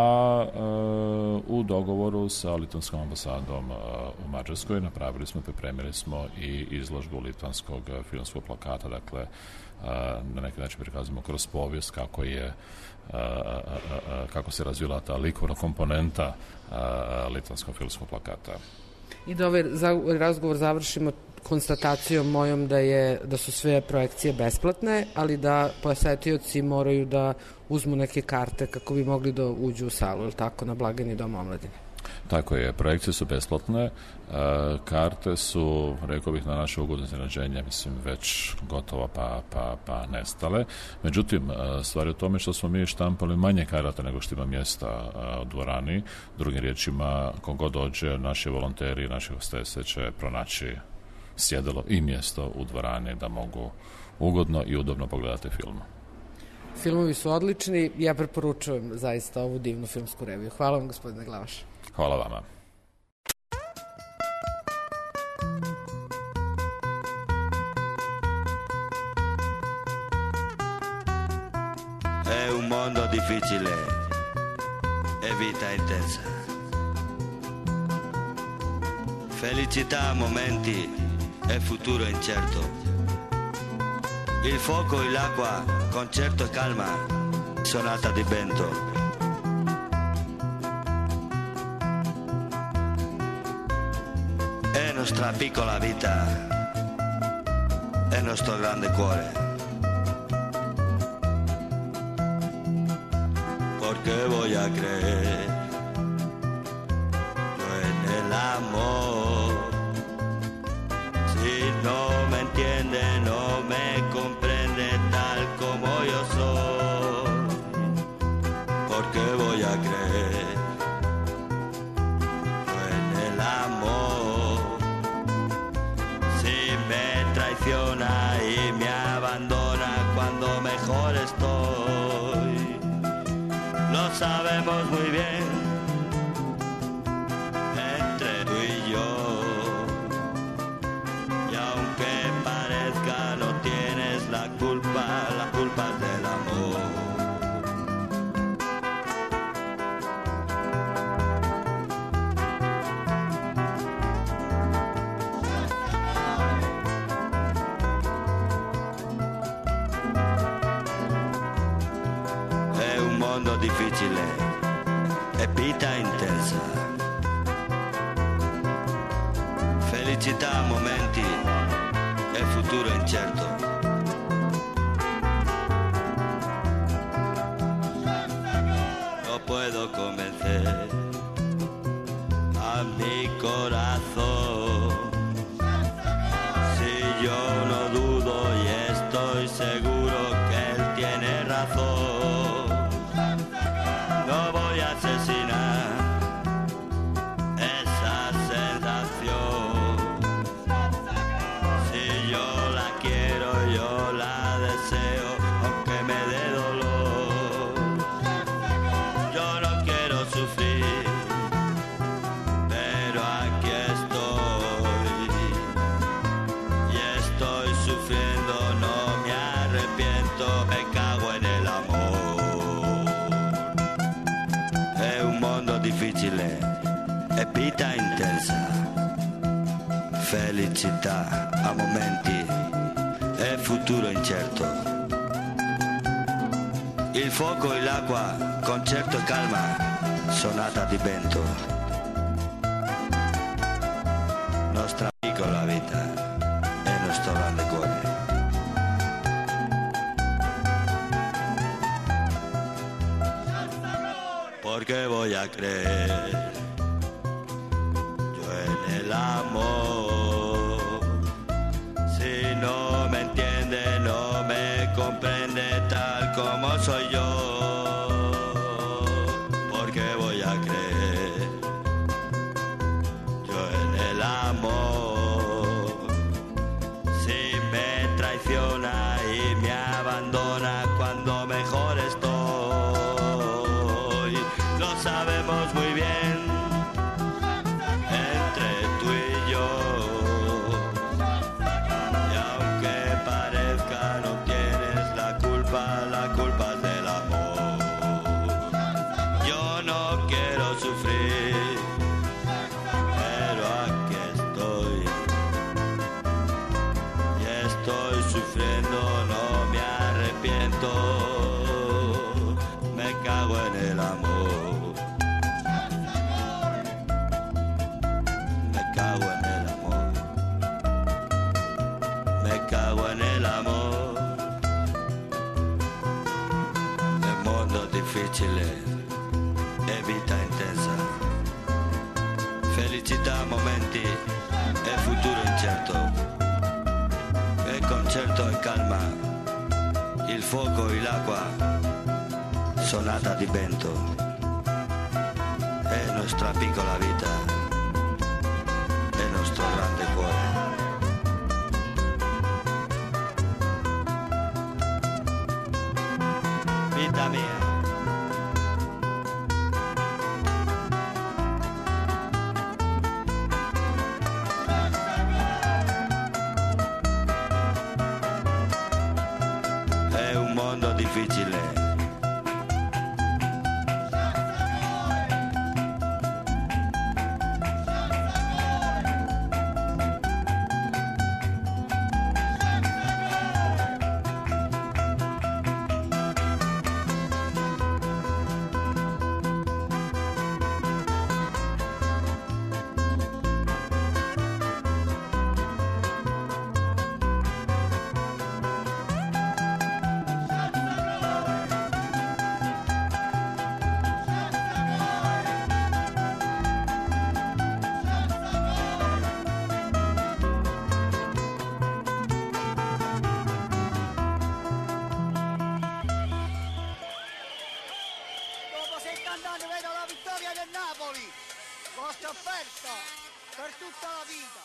a u dogovoru sa Litvanskom ambasadom a, u Mađarskoj napravili smo, pripremili smo i izložbu litvanskog filmskog plakata, dakle, a, na neki način prikazujemo kroz povijest kako je A, a, a, kako se razvila ta likovna komponenta a, litvanskog filmskog plakata. I da ovaj razgovor završimo konstatacijom mojom da je da su sve projekcije besplatne, ali da posetioci moraju da uzmu neke karte kako bi mogli da uđu u salu, ili tako, na blagajni Dom omladine. Tako je, projekcije su besplatne, karte su, rekao bih, na naše ugodno iznenađenje, mislim, već gotovo pa, pa, pa nestale. Međutim, stvar je u tome što smo mi štampali manje karata nego što ima mjesta u dvorani. Drugim riječima, kogod dođe, naši volonteri, naši hostese će pronaći sjedalo i mjesto u dvorani da mogu ugodno i udobno pogledati film. Filmovi su odlični, ja preporučujem zaista ovu divnu filmsku reviju. Hvala vam, gospodine Glavaš. Hvala vama. È un mondo difficile e vita intensa. Felicità a momenti e futuro incerto. Il fuoco e l'acqua, concerto e calma, sonata di vento. È nostra piccola vita, è nostro grande cuore. Porque voy a creer en el amor. Si no me entiende, no me comprende tal como yo soy. Porque voy a creer en el amor. Si me traiciona y me abandona cuando mejor estoy. entre tú y yo. Y aunque parezca no tienes la culpa, la culpa es del amor. È un mondo difficile e vita intensa, felicità a momenti e futuro incerto. No puedo convencer a mi corazón, si yo no dudo y estoy seguro que él tiene razón. No voy a asesinar esa sensación. Si yo la quiero, yo la deseo, aunque me dé dolor. Yo no quiero sufrir, pero aquí estoy. Y estoy sufriendo, no me arrepiento, me cago en el amor. È un mondo difficile e vita intensa, felicità a momenti e futuro incerto. Il fuoco e l'acqua, concerto e calma, sonata di vento. Nostra piccola vita e nostro grande cuore. Porque voy a creer yo en el amor. Si no me entiende, no me comprende tal como soy yo. Porque voy a creer yo en el amor. Si me traiciona y me abandona cuando mejor estoy. Lo sabemos muy bien entre tú y yo. Y aunque parezca no tienes la culpa, la culpa es del amor. Yo no quiero sufrir, pero aquí estoy. Y estoy sufriendo, no me arrepiento, me cago en el amor. Me cago en el amor. Me cago en el amor. Nel mondo difficile e vita intensa, felicità a momenti e futuro incerto. E concerto e calma, il fuoco e l'acqua, sonata di vento. È nostra piccola vita e nostro grande cuore. Vita mia. È un mondo difficile. offerta per tutta la vita.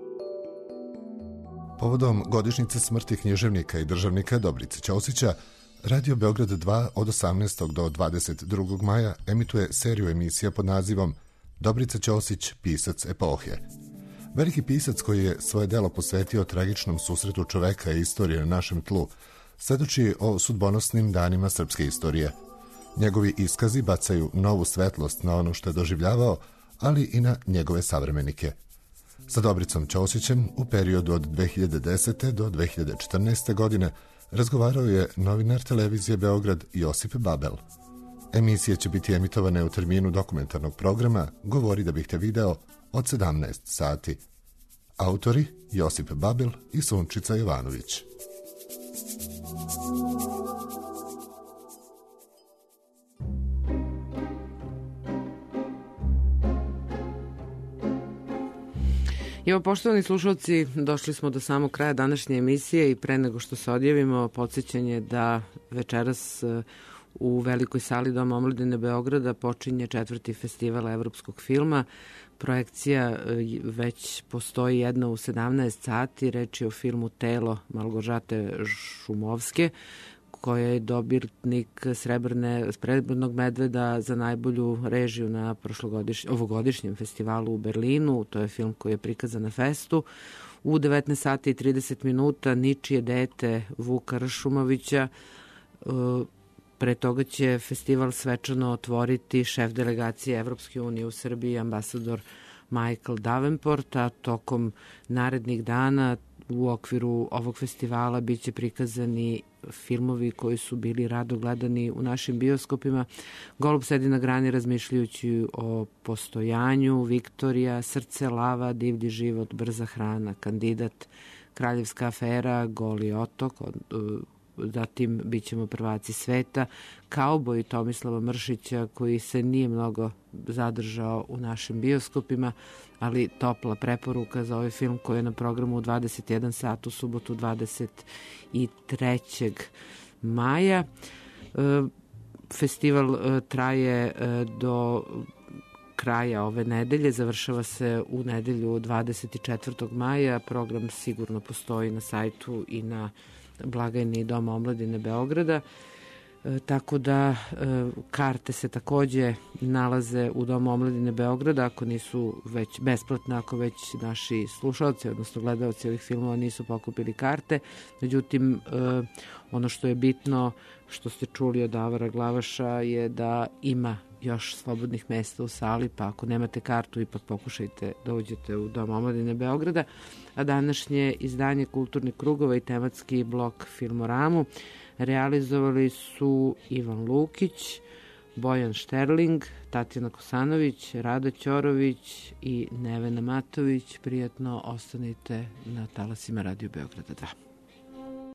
Povodom godišnjice smrti književnika i državnika Dobrice Ćosića, Radio Beograd dva od osamnaestog do dvadeset drugog maja emituje seriju emisija pod nazivom Dobrica Ćosić, pisac epohe. Veliki pisac koji je svoje delo posvetio tragičnom susretu čoveka i istorije na našem tlu, svedoči o sudbonosnim danima srpske istorije. Njegovi iskazi bacaju novu svetlost na ono što je doživljavao, ali i na njegove savremenike. Sa Dobricom Ćosićem u periodu od dve hiljade desete. do dve hiljade četrnaeste. godine razgovarao je novinar televizije Beograd Josip Babel. Emisije će biti emitovane u terminu dokumentarnog programa Govori da bih te video od sedamnaest sati. Autori Josip Babel i Sunčica Jovanović. Evo, poštovani slušalci, došli smo do samog kraja današnje emisije i pre nego što se odjavimo, podsjećanje da večeras u velikoj sali Doma omladine Beograda počinje četvrti festival evropskog filma. Projekcija već postoji jedna u sedamnaest sati, reč je o filmu Telo Malgožate Šumovske, koja je dobitnik srebrne, srebrnog medveda za najbolju režiju na ovogodišnjem festivalu u Berlinu. To je film koji je prikazan na festu. U devetnaest sati i trideset minuta Ničije dete Vuka Ršumovića. Pre toga će festival svečano otvoriti šef delegacije Evropske unije u Srbiji, ambasador Michael Davenport, a tokom narednih dana u okviru ovog festivala biće prikazani filmovi koji su bili rado gledani u našim bioskopima. Golub sedi na grani razmišljajući o postojanju, Viktorija, Srce lava, Divlji život, Brza hrana, Kandidat, Kraljevska afera, Goli otok, zatim bit ćemo Prvaci sveta, Kauboj Tomislava Mršića, koji se nije mnogo zadržao u našim bioskopima, ali topla preporuka za ovaj film koji je na programu u dvadeset jedan sat u subotu dvadeset trećeg maja. Festival traje do kraja ove nedelje, završava se u nedelju dvadeset četvrtog maja. Program sigurno postoji na sajtu i na blagajni Doma omladine Beograda, e, tako da e, karte se takođe nalaze u Domu omladine Beograda, ako nisu već besplatne, ako već naši slušalci, odnosno gledalci ovih filmova nisu pokupili karte. Međutim, e, ono što je bitno, što ste čuli od Davora Glavaša, je da ima još slobodnih mesta u sali, pa ako nemate kartu, ipak pokušajte da uđete u Dom omladine Beograda. A današnje izdanje Kulturnih krugova i tematski blok Filmoramu realizovali su Ivan Lukić, Bojan Šterling, Tatjana Kosanović, Rada Ćorović i Nevena Matović. Prijatno ostanite na talasima Radio Beograda dva.